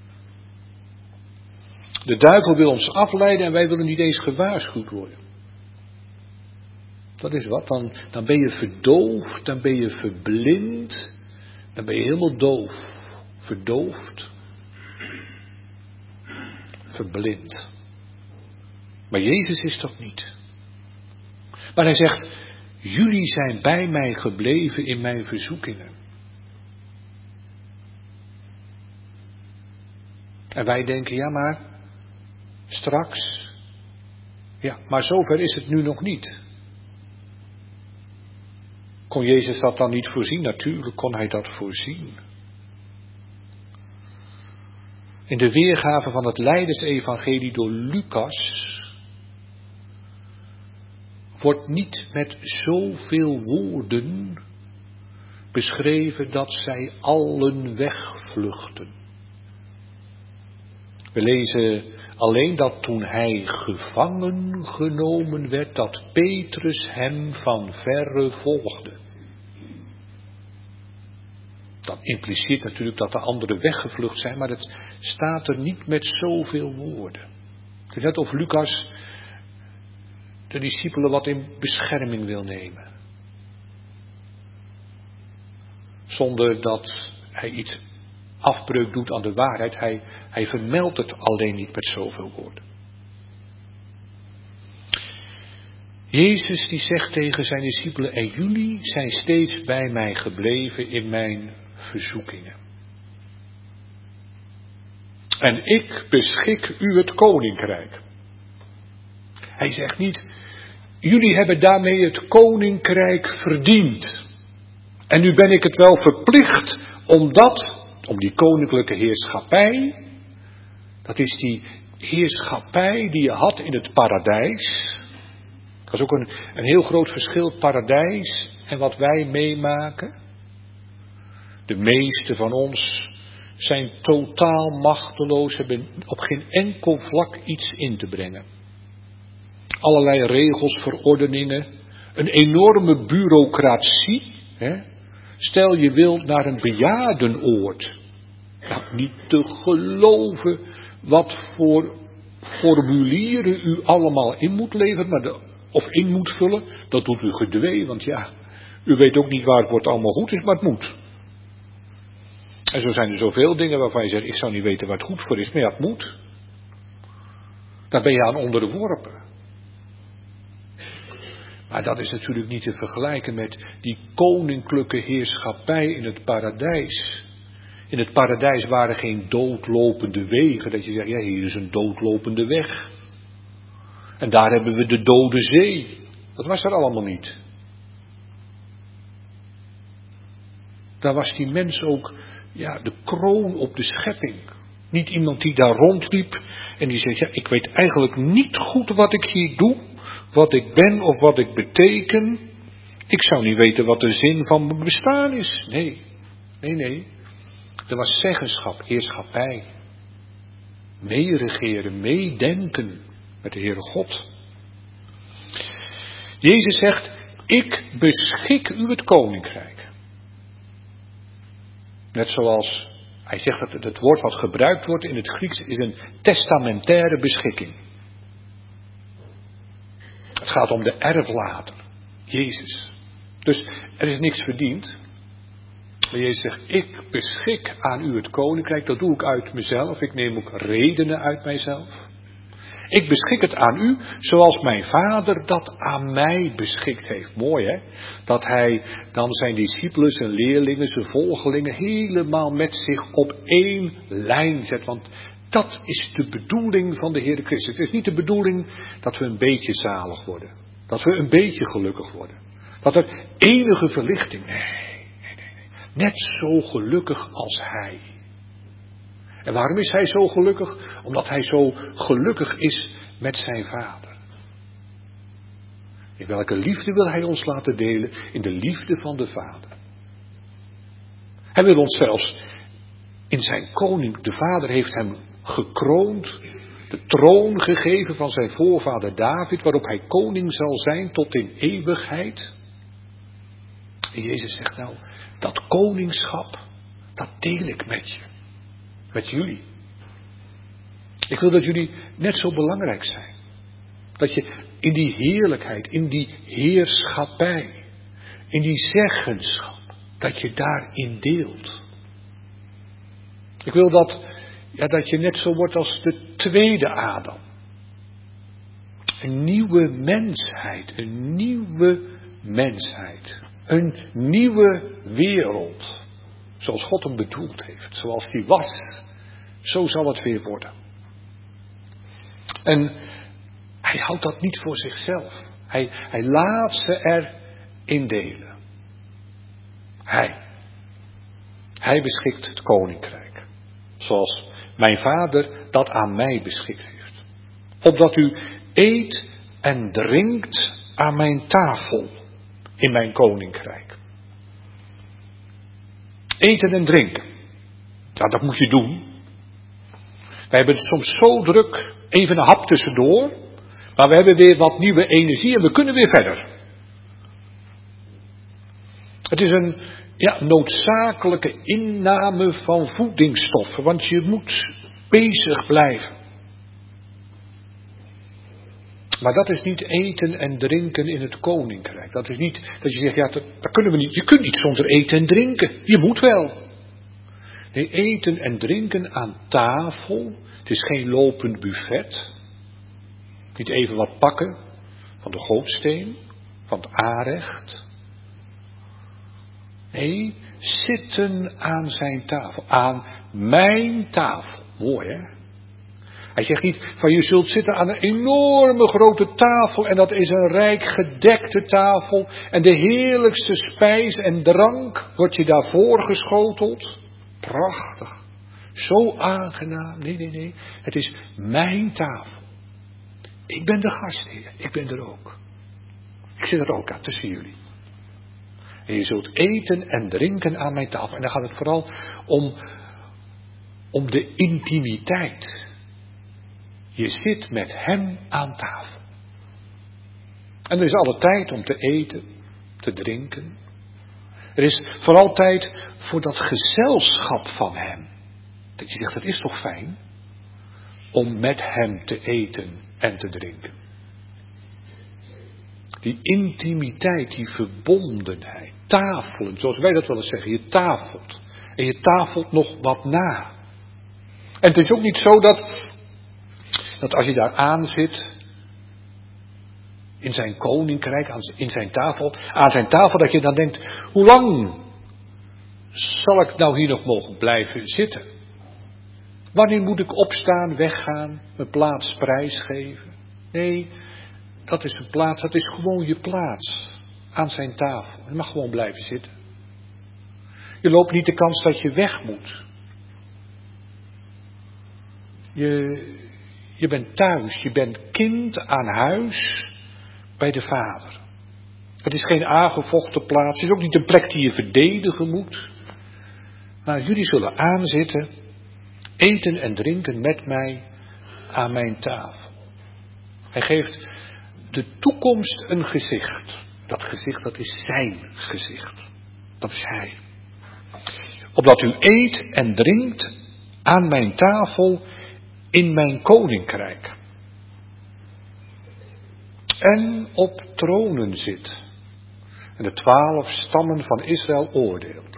De duivel wil ons afleiden en wij willen niet eens gewaarschuwd worden. Dat is wat, dan ben je verdoofd, dan ben je verblind, dan ben je helemaal doof, verdoofd, verblind. Maar Jezus is dat niet. Maar hij zegt, jullie zijn bij mij gebleven in mijn verzoekingen. En wij denken, ja maar, straks. Ja, maar zover is het nu nog niet. Kon Jezus dat dan niet voorzien? Natuurlijk kon hij dat voorzien. In de weergave van het lijdensevangelie door Lucas wordt niet met zoveel woorden beschreven dat zij allen wegvluchten. We lezen alleen dat toen hij gevangen genomen werd, dat Petrus hem van verre volgde. Dat impliceert natuurlijk dat de anderen weggevlucht zijn, maar het staat er niet met zoveel woorden. Het is net of Lucas de discipelen wat in bescherming wil nemen. Zonder dat hij iets afbreuk doet aan de waarheid. Hij vermeldt het alleen niet met zoveel woorden. Jezus die zegt tegen zijn discipelen, en jullie zijn steeds bij mij gebleven in mijn verzoekingen. En ik beschik u het koninkrijk. Hij zegt niet, jullie hebben daarmee het koninkrijk verdiend. En nu ben ik het wel verplicht om die koninklijke heerschappij, dat is die heerschappij die je had in het paradijs. Dat is ook een heel groot verschil, het paradijs en wat wij meemaken. De meeste van ons zijn totaal machteloos, hebben op geen enkel vlak iets in te brengen. Allerlei regels, verordeningen, een enorme bureaucratie. Hè? Stel je wilt naar een bejaardenoord. Nou, niet te geloven wat voor formulieren u allemaal in moet leveren, of in moet vullen. Dat doet u gedwee, want ja, u weet ook niet waarvoor het allemaal goed is, maar het moet. En zo zijn er zoveel dingen waarvan je zegt, ik zou niet weten waar het goed voor is, maar ja, het moet. Daar ben je aan onderworpen. Maar dat is natuurlijk niet te vergelijken met die koninklijke heerschappij in het paradijs. In het paradijs waren geen doodlopende wegen, dat je zegt, ja, hier is een doodlopende weg. En daar hebben we de dode zee. Dat was er allemaal niet. Daar was die mens ook, ja, de kroon op de schepping. Niet iemand die daar rondliep en die zegt, ja, ik weet eigenlijk niet goed wat ik hier doe, wat ik ben of wat ik beteken. Ik zou niet weten wat de zin van mijn bestaan is. Nee. Er was zeggenschap, heerschappij. Meeregeren, meedenken met de Heere God. Jezus zegt, ik beschik u het koninkrijk. Net zoals, hij zegt dat het woord wat gebruikt wordt in het Grieks is een testamentaire beschikking. Het gaat om de erflater, Jezus. Dus er is niks verdiend. Maar Jezus zegt, ik beschik aan u het koninkrijk, dat doe ik uit mezelf. Ik neem ook redenen uit mijzelf. Ik beschik het aan u zoals mijn vader dat aan mij beschikt heeft. Mooi hè? Dat hij dan zijn discipelen, zijn leerlingen, zijn volgelingen helemaal met zich op één lijn zet. Want dat is de bedoeling van de Heere Christus. Het is niet de bedoeling dat we een beetje zalig worden. Dat we een beetje gelukkig worden. Dat er enige verlichting. Nee. Net zo gelukkig als hij. En waarom is hij zo gelukkig? Omdat hij zo gelukkig is met zijn vader. In welke liefde wil hij ons laten delen? In de liefde van de vader. Hij wil ons zelfs in zijn koning, de vader heeft hem gekroond, de troon gegeven van zijn voorvader David, waarop hij koning zal zijn tot in eeuwigheid. En Jezus zegt nou, dat koningschap, dat deel ik met je. Met jullie. Ik wil dat jullie net zo belangrijk zijn. Dat je in die heerlijkheid, in die heerschappij, in die zeggenschap, dat je daarin deelt. Ik wil dat je net zo wordt als de tweede Adam. Een nieuwe mensheid, een nieuwe wereld. Zoals God hem bedoeld heeft. Zoals die was. Zo zal het weer worden. En hij houdt dat niet voor zichzelf. Hij laat ze erin delen. Hij beschikt het koninkrijk. Zoals mijn vader dat aan mij beschikt heeft. Opdat u eet en drinkt aan mijn tafel. In mijn koninkrijk. Eten en drinken. Ja, dat moet je doen. Wij hebben het soms zo druk, even een hap tussendoor. Maar we hebben weer wat nieuwe energie en we kunnen weer verder. Het is een noodzakelijke inname van voedingsstoffen. Want je moet bezig blijven. Maar dat is niet eten en drinken in het koninkrijk. Dat is niet dat je zegt, ja, dat kunnen we niet. Je kunt niet zonder eten en drinken. Je moet wel. Nee, eten en drinken aan tafel. Het is geen lopend buffet. Niet even wat pakken van de gootsteen, van het aanrecht. Nee, zitten aan zijn tafel. Aan mijn tafel. Mooi hè? Hij zegt niet van je zult zitten aan een enorme grote tafel en dat is een rijk gedekte tafel en de heerlijkste spijs en drank wordt je daarvoor geschoteld. Prachtig. Zo aangenaam. Nee. Het is mijn tafel. Ik ben de gastheer. Ik ben er ook. Ik zit er ook aan tussen jullie. En je zult eten en drinken aan mijn tafel. En dan gaat het vooral om de intimiteit. Je zit met hem aan tafel. En er is alle tijd om te eten, te drinken. Er is vooral tijd voor dat gezelschap van hem. Dat je zegt, dat is toch fijn? Om met hem te eten en te drinken. Die intimiteit, die verbondenheid. Tafelen, zoals wij dat wel eens zeggen. Je tafelt. En je tafelt nog wat na. En het is ook niet zo dat als je daar aan zit, in zijn koninkrijk, aan zijn tafel, dat je dan denkt, hoe lang zal ik nou hier nog mogen blijven zitten? Wanneer moet ik opstaan, weggaan, mijn plaats prijsgeven? Nee, dat is een plaats, dat is gewoon je plaats aan zijn tafel. Je mag gewoon blijven zitten. Je loopt niet de kans dat je weg moet. Je bent thuis, je bent kind aan huis bij de Vader. Het is geen aangevochten plaats, het is ook niet een plek die je verdedigen moet. Maar jullie zullen aanzitten, eten en drinken met mij aan mijn tafel. Hij geeft de toekomst een gezicht. Dat gezicht, dat is zijn gezicht. Dat is hij. Opdat u eet en drinkt aan mijn tafel in mijn koninkrijk. En op tronen zit. En de 12 stammen van Israël oordeelt.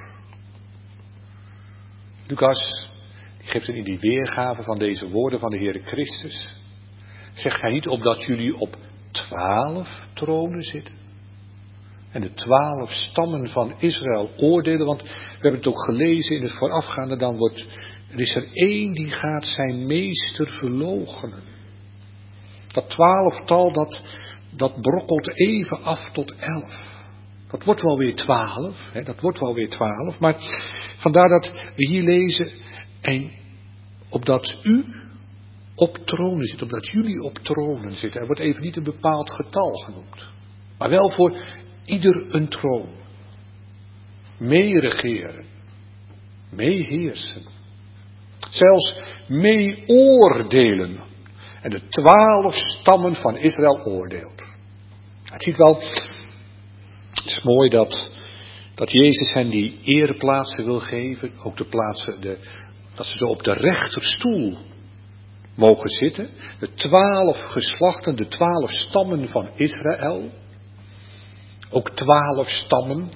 Lucas, die geeft in die weergave van deze woorden van de Heere Christus. Zegt hij niet opdat jullie op 12 tronen zitten. En de 12 stammen van Israël oordelen. Want we hebben het ook gelezen in het voorafgaande. Er is er één die gaat zijn meester verloochenen. Dat 12-tal dat brokkelt even af tot 11. Dat wordt wel weer 12. Dat wordt wel weer 12. Maar vandaar dat we hier lezen. En opdat u op tronen zit. Opdat jullie op tronen zitten. Er wordt even niet een bepaald getal genoemd. Maar wel voor ieder een troon. Meeregeren. Meeheersen. Zelfs meeoordelen. En de 12 stammen van Israël oordeelt. Het ziet wel, het is mooi dat Jezus hen die ereplaatsen wil geven. Ook de plaatsen, dat ze zo op de rechterstoel mogen zitten. De 12 geslachten, de 12 stammen van Israël. Ook 12 stammen.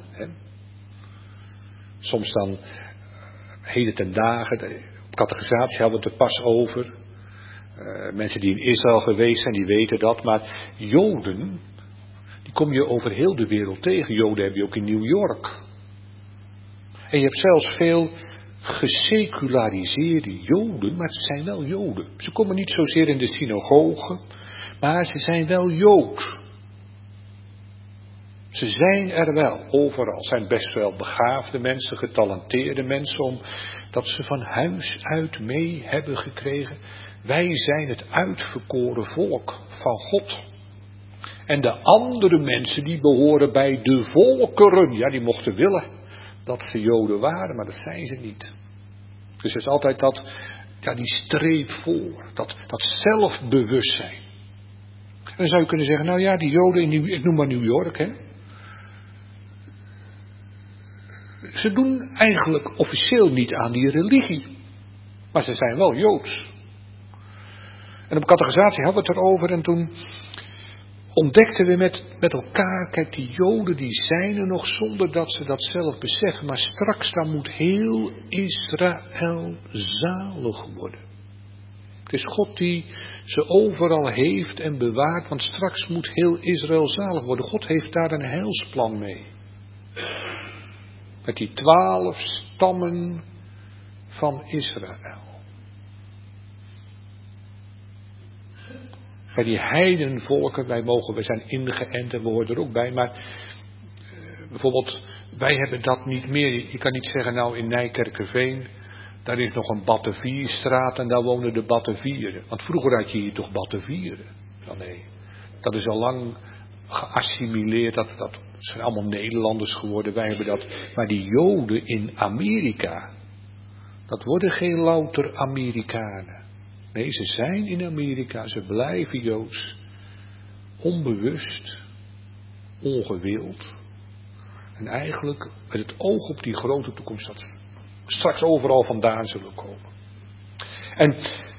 Soms dan, heden ten dagen, op catechisatie hadden we het er pas over. Mensen die in Israël geweest zijn, die weten dat. Maar Joden, die kom je over heel de wereld tegen. Joden heb je ook in New York. En je hebt zelfs veel geseculariseerde Joden, maar ze zijn wel Joden. Ze komen niet zozeer in de synagoge, maar ze zijn wel Joods. Ze zijn er wel, overal. Het zijn best wel begaafde mensen, getalenteerde mensen, omdat ze van huis uit mee hebben gekregen. Wij zijn het uitverkoren volk van God. En de andere mensen die behoren bij de volkeren, ja, die mochten willen dat ze Joden waren, maar dat zijn ze niet. Dus er is altijd die streep voor, dat zelfbewustzijn. En dan zou je kunnen zeggen, nou ja, die Joden ik noem maar New York, hè. Ze doen eigenlijk officieel niet aan die religie. Maar ze zijn wel Joods. En op catechisatie hadden we het erover en toen ontdekten we met elkaar, kijk, die Joden die zijn er nog zonder dat ze dat zelf beseffen. Maar straks dan moet heel Israël zalig worden. Het is God die ze overal heeft en bewaart, want straks moet heel Israël zalig worden. God heeft daar een heilsplan mee. Met die 12 stammen van Israël. Bij die heidenvolken, wij zijn ingeënt en we horen er ook bij, maar bijvoorbeeld, wij hebben dat niet meer. Je kan niet zeggen, nou in Nijkerkerveen, daar is nog een Batavierstraat en daar wonen de Batavieren. Want vroeger had je hier toch Batavieren? Nou, nee, dat is al lang geassimileerd, dat zijn allemaal Nederlanders geworden, wij hebben dat. Maar die Joden in Amerika, dat worden geen louter Amerikanen. Nee, ze zijn in Amerika, ze blijven Joods. Onbewust, ongewild. En eigenlijk met het oog op die grote toekomst dat ze straks overal vandaan zullen komen. En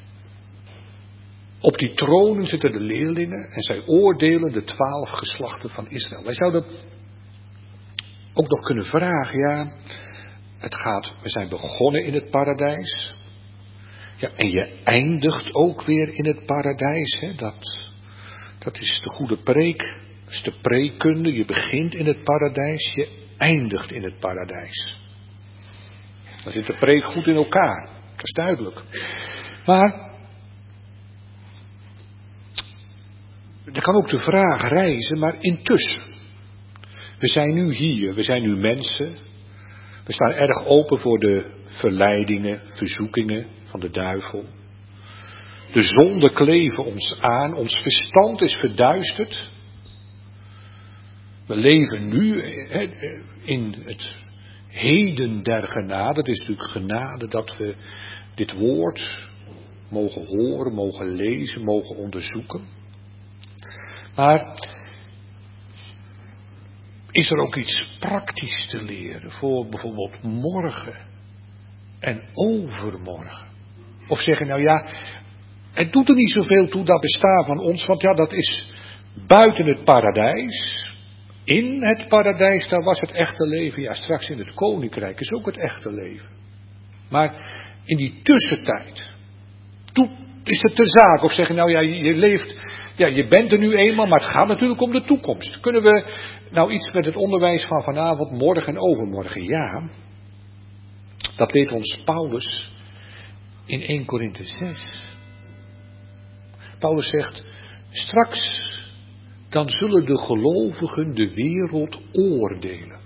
op die tronen zitten de leerlingen en zij oordelen de 12 geslachten van Israël. Wij zouden ook nog kunnen vragen, ja, we zijn begonnen in het paradijs. Ja, en je eindigt ook weer in het paradijs, hè? Dat is de goede preek. Dat is de preekkunde. Je begint in het paradijs, je eindigt in het paradijs. Dan zit de preek goed in elkaar. Dat is duidelijk. Maar er kan ook de vraag rijzen, maar intussen. We zijn nu hier, we zijn nu mensen. We staan erg open voor de verleidingen, verzoekingen van de duivel. De zonden kleven ons aan, ons verstand is verduisterd. We leven nu in het heden der genade. Het is natuurlijk genade dat we dit woord mogen horen, mogen lezen, mogen onderzoeken. Maar is er ook iets praktisch te leren voor bijvoorbeeld morgen en overmorgen? Of zeggen, nou ja, het doet er niet zoveel toe dat bestaan van ons, want ja, dat is buiten het paradijs. In het paradijs, daar was het echte leven. Ja, straks in het koninkrijk is ook het echte leven. Maar in die tussentijd, is het ter zake. Of zeggen, nou ja, je leeft, ja, je bent er nu eenmaal, maar het gaat natuurlijk om de toekomst. Kunnen we nou iets met het onderwijs van vanavond, morgen en overmorgen? Ja, dat leert ons Paulus in 1 Korinthe 6. Paulus zegt, straks dan zullen de gelovigen de wereld oordelen.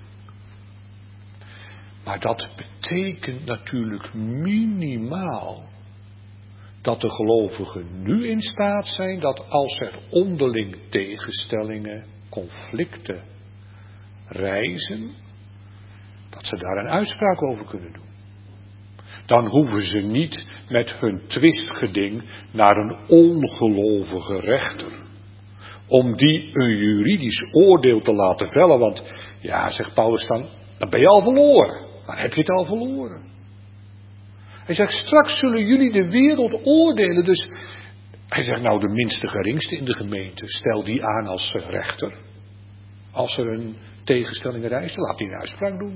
Maar dat betekent natuurlijk minimaal dat de gelovigen nu in staat zijn dat als er onderling tegenstellingen, conflicten rijzen, dat ze daar een uitspraak over kunnen doen. Dan hoeven ze niet met hun twistgeding naar een ongelovige rechter. Om die een juridisch oordeel te laten vellen. Want ja, zegt Paulus dan ben je al verloren. Dan heb je het al verloren. Hij zegt, straks zullen jullie de wereld oordelen. Dus hij zegt, nou de minste geringste in de gemeente, stel die aan als rechter. Als er een tegenstelling rijst, laat die een uitspraak doen.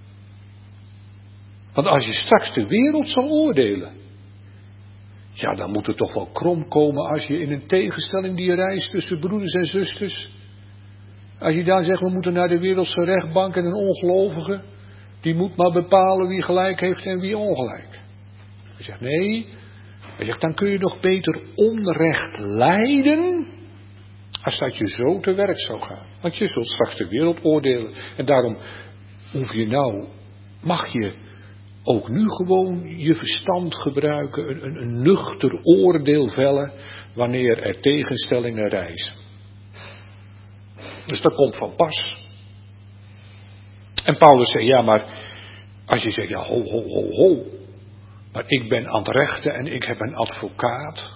Want als je straks de wereld zal oordelen, ja, dan moet het toch wel krom komen als je in een tegenstelling die reist tussen broeders en zusters. Als je dan zegt, we moeten naar de wereldse rechtbank en een ongelovige, die moet maar bepalen wie gelijk heeft en wie ongelijk. Hij zegt, nee. Hij zegt, dan kun je nog beter onrecht lijden, als dat je zo te werk zou gaan. Want je zult straks de wereld oordelen. En daarom mag je ook nu gewoon je verstand gebruiken, een nuchter oordeel vellen, wanneer er tegenstellingen rijzen. Dus dat komt van pas. En Paulus zegt, ja, maar als je zegt, ja, ho, maar ik ben aan het rechten en ik heb een advocaat.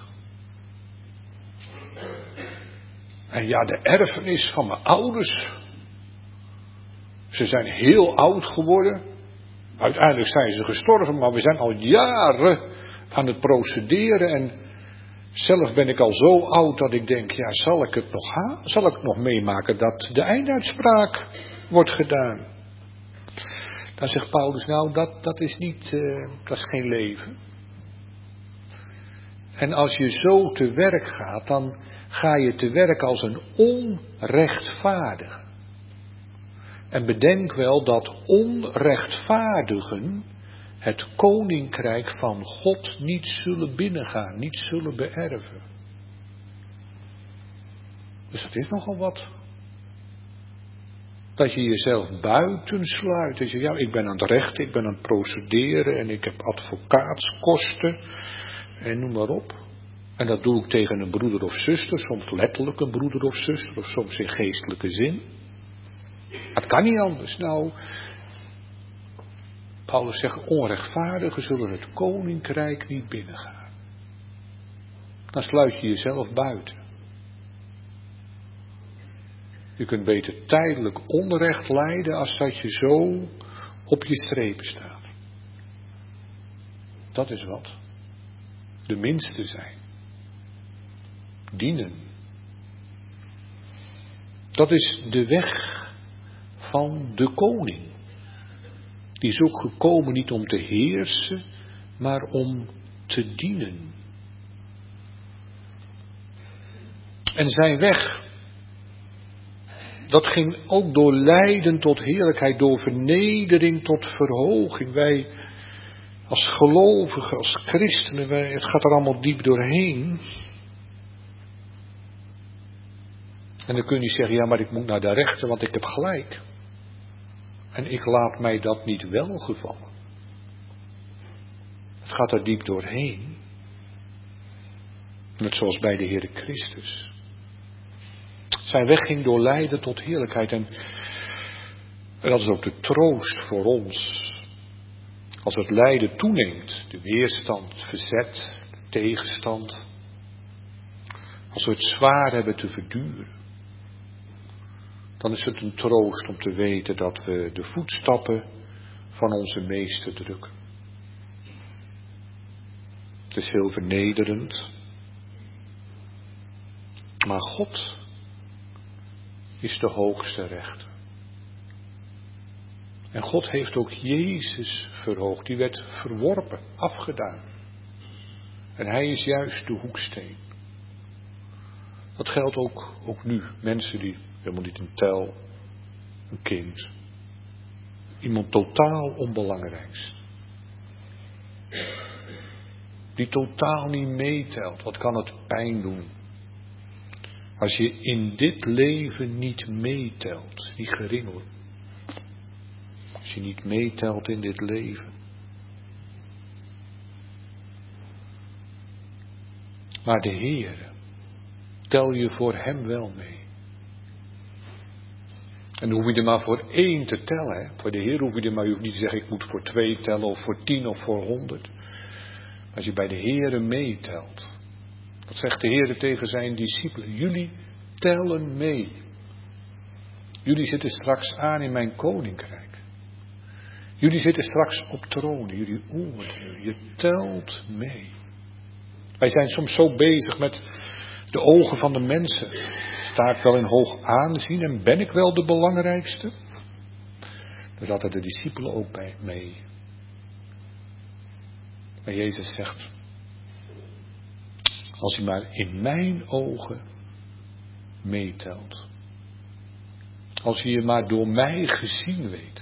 En ja, de erfenis van mijn ouders, ze zijn heel oud geworden. Uiteindelijk zijn ze gestorven, maar we zijn al jaren aan het procederen. En zelf ben ik al zo oud dat ik denk, ja, zal ik nog meemaken dat de einduitspraak wordt gedaan? Dan zegt Paulus, nou, dat is geen leven. En als je zo te werk gaat, dan ga je te werk als een onrechtvaardige. En bedenk wel dat onrechtvaardigen het koninkrijk van God niet zullen binnengaan, niet zullen beërven. Dus dat is nogal wat. Dat je jezelf buitensluit. Dat je, ja, ik ben aan het rechten, ik ben aan het procederen en ik heb advocaatskosten en noem maar op. En dat doe ik tegen een broeder of zuster, soms letterlijk een broeder of zuster, of soms in geestelijke zin. Het kan niet anders. Nou, Paulus zegt, onrechtvaardigen zullen het koninkrijk niet binnengaan. Dan sluit je jezelf buiten. Je kunt beter tijdelijk onrecht lijden als dat je zo op je strepen staat. Dat is wat. De minste zijn. Dienen. Dat is de weg van de koning. Die is ook gekomen niet om te heersen, maar om te dienen. En zijn weg, dat ging ook door lijden tot heerlijkheid, door vernedering tot verhoging. Wij als gelovigen, als christenen, het gaat er allemaal diep doorheen. En dan kun je niet zeggen, ja, maar ik moet naar de rechter, want ik heb gelijk. En ik laat mij dat niet welgevallen. Het gaat er diep doorheen. Net zoals bij de Heere Christus. Zijn weg ging door lijden tot heerlijkheid. En dat is ook de troost voor ons. Als het lijden toeneemt, de weerstand, het verzet, de tegenstand. Als we het zwaar hebben te verduren. Dan is het een troost om te weten dat we de voetstappen van onze meester drukken. Het is heel vernederend. Maar God is de hoogste rechter. En God heeft ook Jezus verhoogd. Die werd verworpen, afgedaan. En hij is juist de hoeksteen. Dat geldt ook nu. Mensen die helemaal niet een tel, een kind. Iemand totaal onbelangrijks. Die totaal niet meetelt. Wat kan het pijn doen? Als je in dit leven niet meetelt. Niet gering hoor. Als je niet meetelt in dit leven. Maar de Heere, tel je voor hem wel mee. En dan hoef je er maar voor 1 te tellen. Hè. Voor de Heer hoef je er maar, je hoeft niet te zeggen ik moet voor 2 tellen of voor 10 of voor 100. Maar als je bij de Heere meetelt. Dat zegt de Heere tegen zijn discipelen. Jullie tellen mee. Jullie zitten straks aan in mijn koninkrijk. Jullie zitten straks op tronen. Jullie oordelen. Je telt mee. Wij zijn soms zo bezig met de ogen van de mensen. Sta ik wel in hoog aanzien en ben ik wel de belangrijkste? Daar zaten de discipelen ook bij mee. Maar Jezus zegt, als u maar in mijn ogen meetelt. Als je maar door mij gezien weet.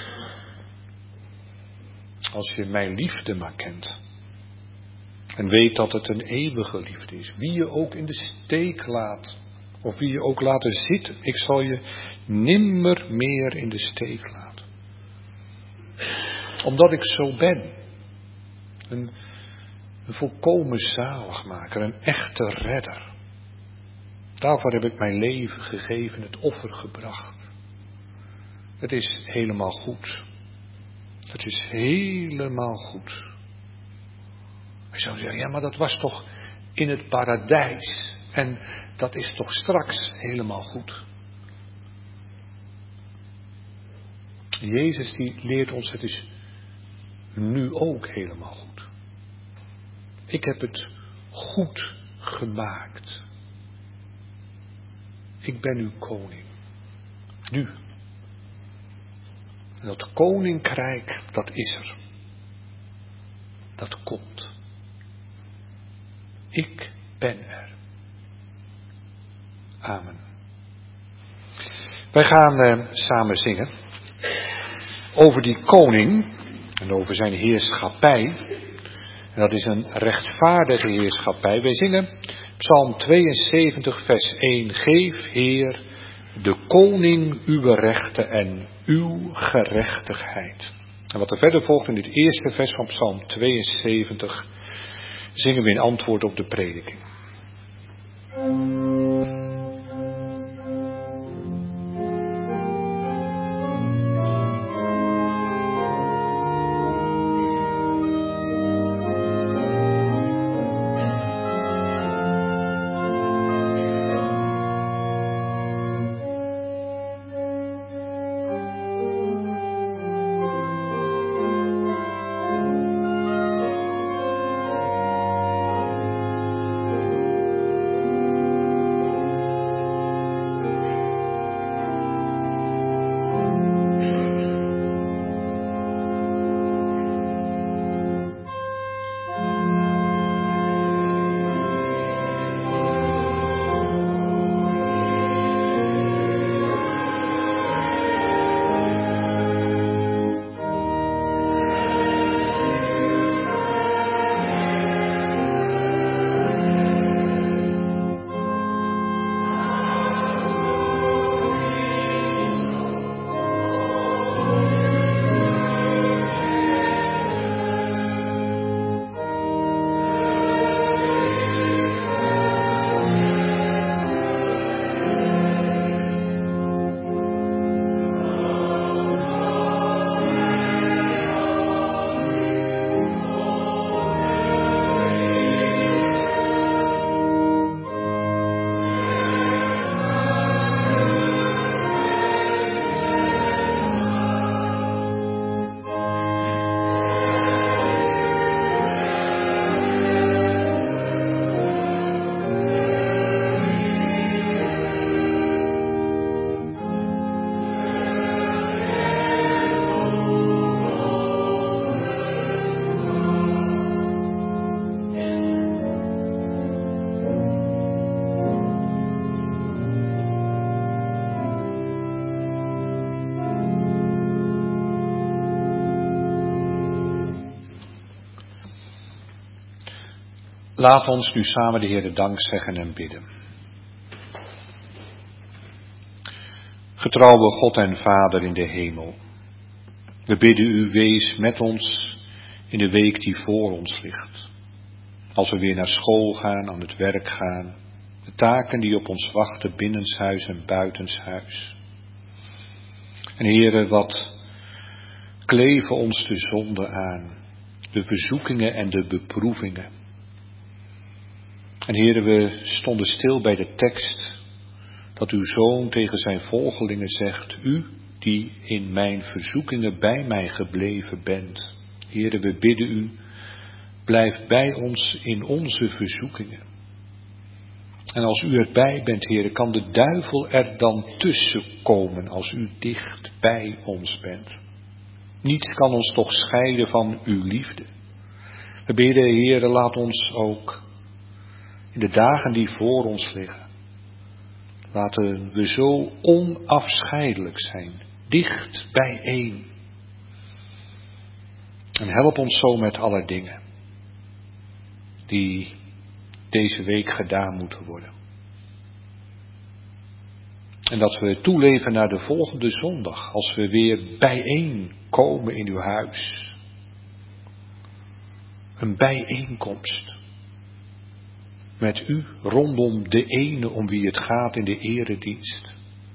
Als je mijn liefde maar kent. En weet dat het een eeuwige liefde is. Wie je ook in de steek laat. Of wie je ook laten zitten. Ik zal je nimmer meer in de steek laten. Omdat ik zo ben. Een volkomen zaligmaker. Een echte redder. Daarvoor heb ik mijn leven gegeven. Het offer gebracht. Het is helemaal goed. Het is helemaal goed. Je zou zeggen, ja maar dat was toch in het paradijs. En dat is toch straks helemaal goed. Jezus die leert ons, het is nu ook helemaal goed. Ik heb het goed gemaakt. Ik ben uw koning. Nu. En dat koninkrijk, dat is er. Dat komt. Ik ben er. Amen. Wij gaan samen zingen over die koning en over zijn heerschappij. En dat is een rechtvaardige heerschappij. Wij zingen Psalm 72 vers 1. Geef, Heer, de koning uw rechten en uw gerechtigheid. En wat er verder volgt in dit eerste vers van Psalm 72... zingen we in antwoord op de prediking. Laat ons nu samen de Heere dank zeggen en bidden. Getrouwe God en Vader in de hemel, we bidden u, wees met ons in de week die voor ons ligt. Als we weer naar school gaan, aan het werk gaan, de taken die op ons wachten binnenshuis en buitenshuis. En Heere, wat kleven ons de zonde aan, de verzoekingen en de beproevingen. En Heere, we stonden stil bij de tekst dat uw Zoon tegen zijn volgelingen zegt, u die in mijn verzoekingen bij mij gebleven bent. Heere, we bidden u, blijf bij ons in onze verzoekingen. En als u erbij bent, Heere, kan de duivel er dan tussen komen als u dicht bij ons bent. Niets kan ons toch scheiden van uw liefde. We bidden, Heere, laat ons ook in de dagen die voor ons liggen, laten we zo onafscheidelijk zijn, dicht bijeen. En help ons zo met alle dingen die deze week gedaan moeten worden. En dat we toeleven naar de volgende zondag, als we weer bijeen komen in uw huis. Een bijeenkomst met u rondom de ene om wie het gaat in de eredienst.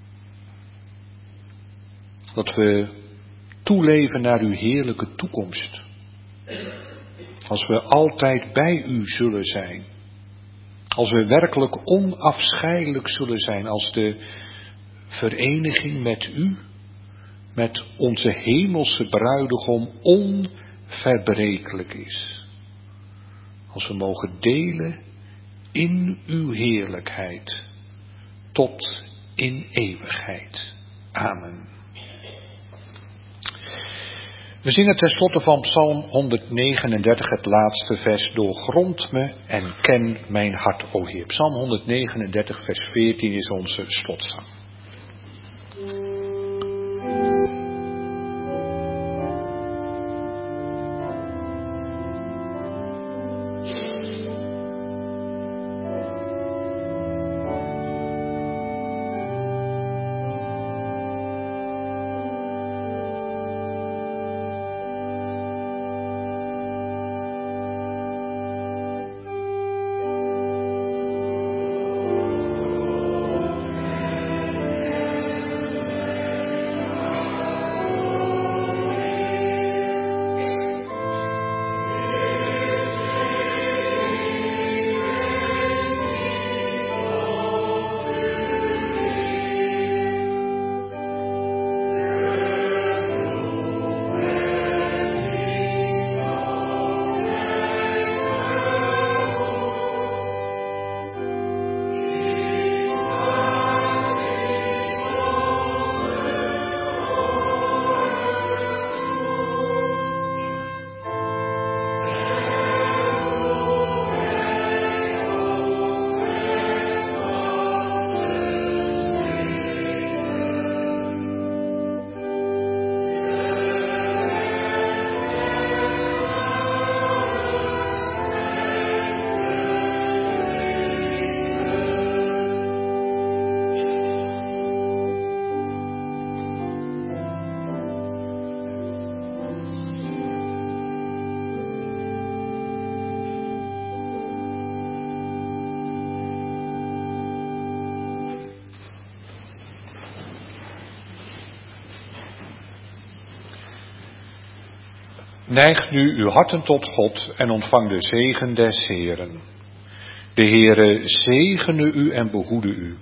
Dat we toeleven naar uw heerlijke toekomst. Als we altijd bij u zullen zijn. Als we werkelijk onafscheidelijk zullen zijn. Als de vereniging met u, met onze hemelse bruidegom onverbrekelijk is. Als we mogen delen in uw heerlijkheid tot in eeuwigheid. Amen. We zingen tenslotte van Psalm 139 het laatste vers. Doorgrond me en ken mijn hart, o Heer. Psalm 139 vers 14 is onze slotzang. Neig nu uw harten tot God en ontvang de zegen des Heeren. De Heere zegene u en behoede u.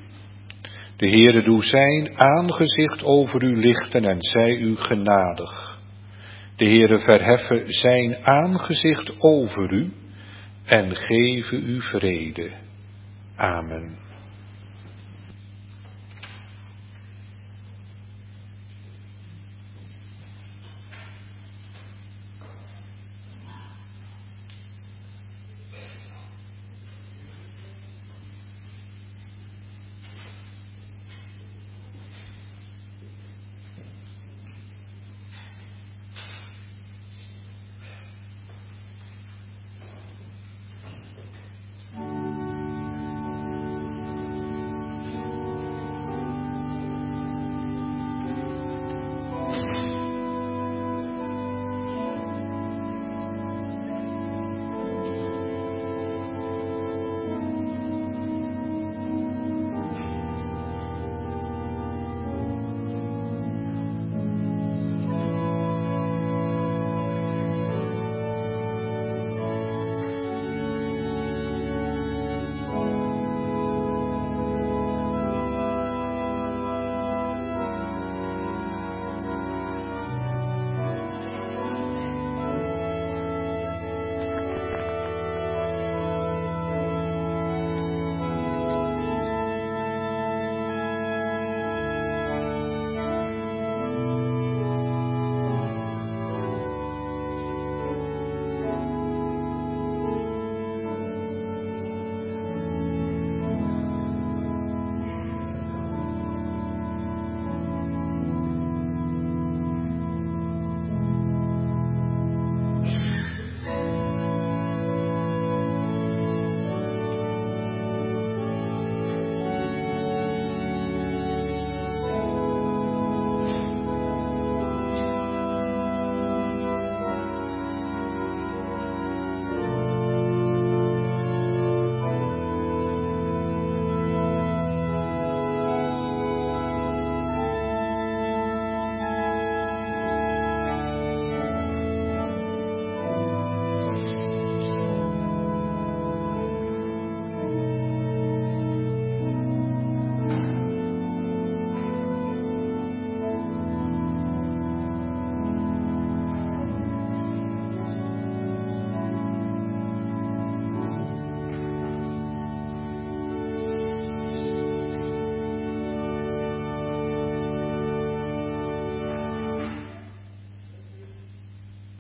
De Heere doe zijn aangezicht over u lichten en zij u genadig. De Heere verheffe zijn aangezicht over u en geven u vrede. Amen.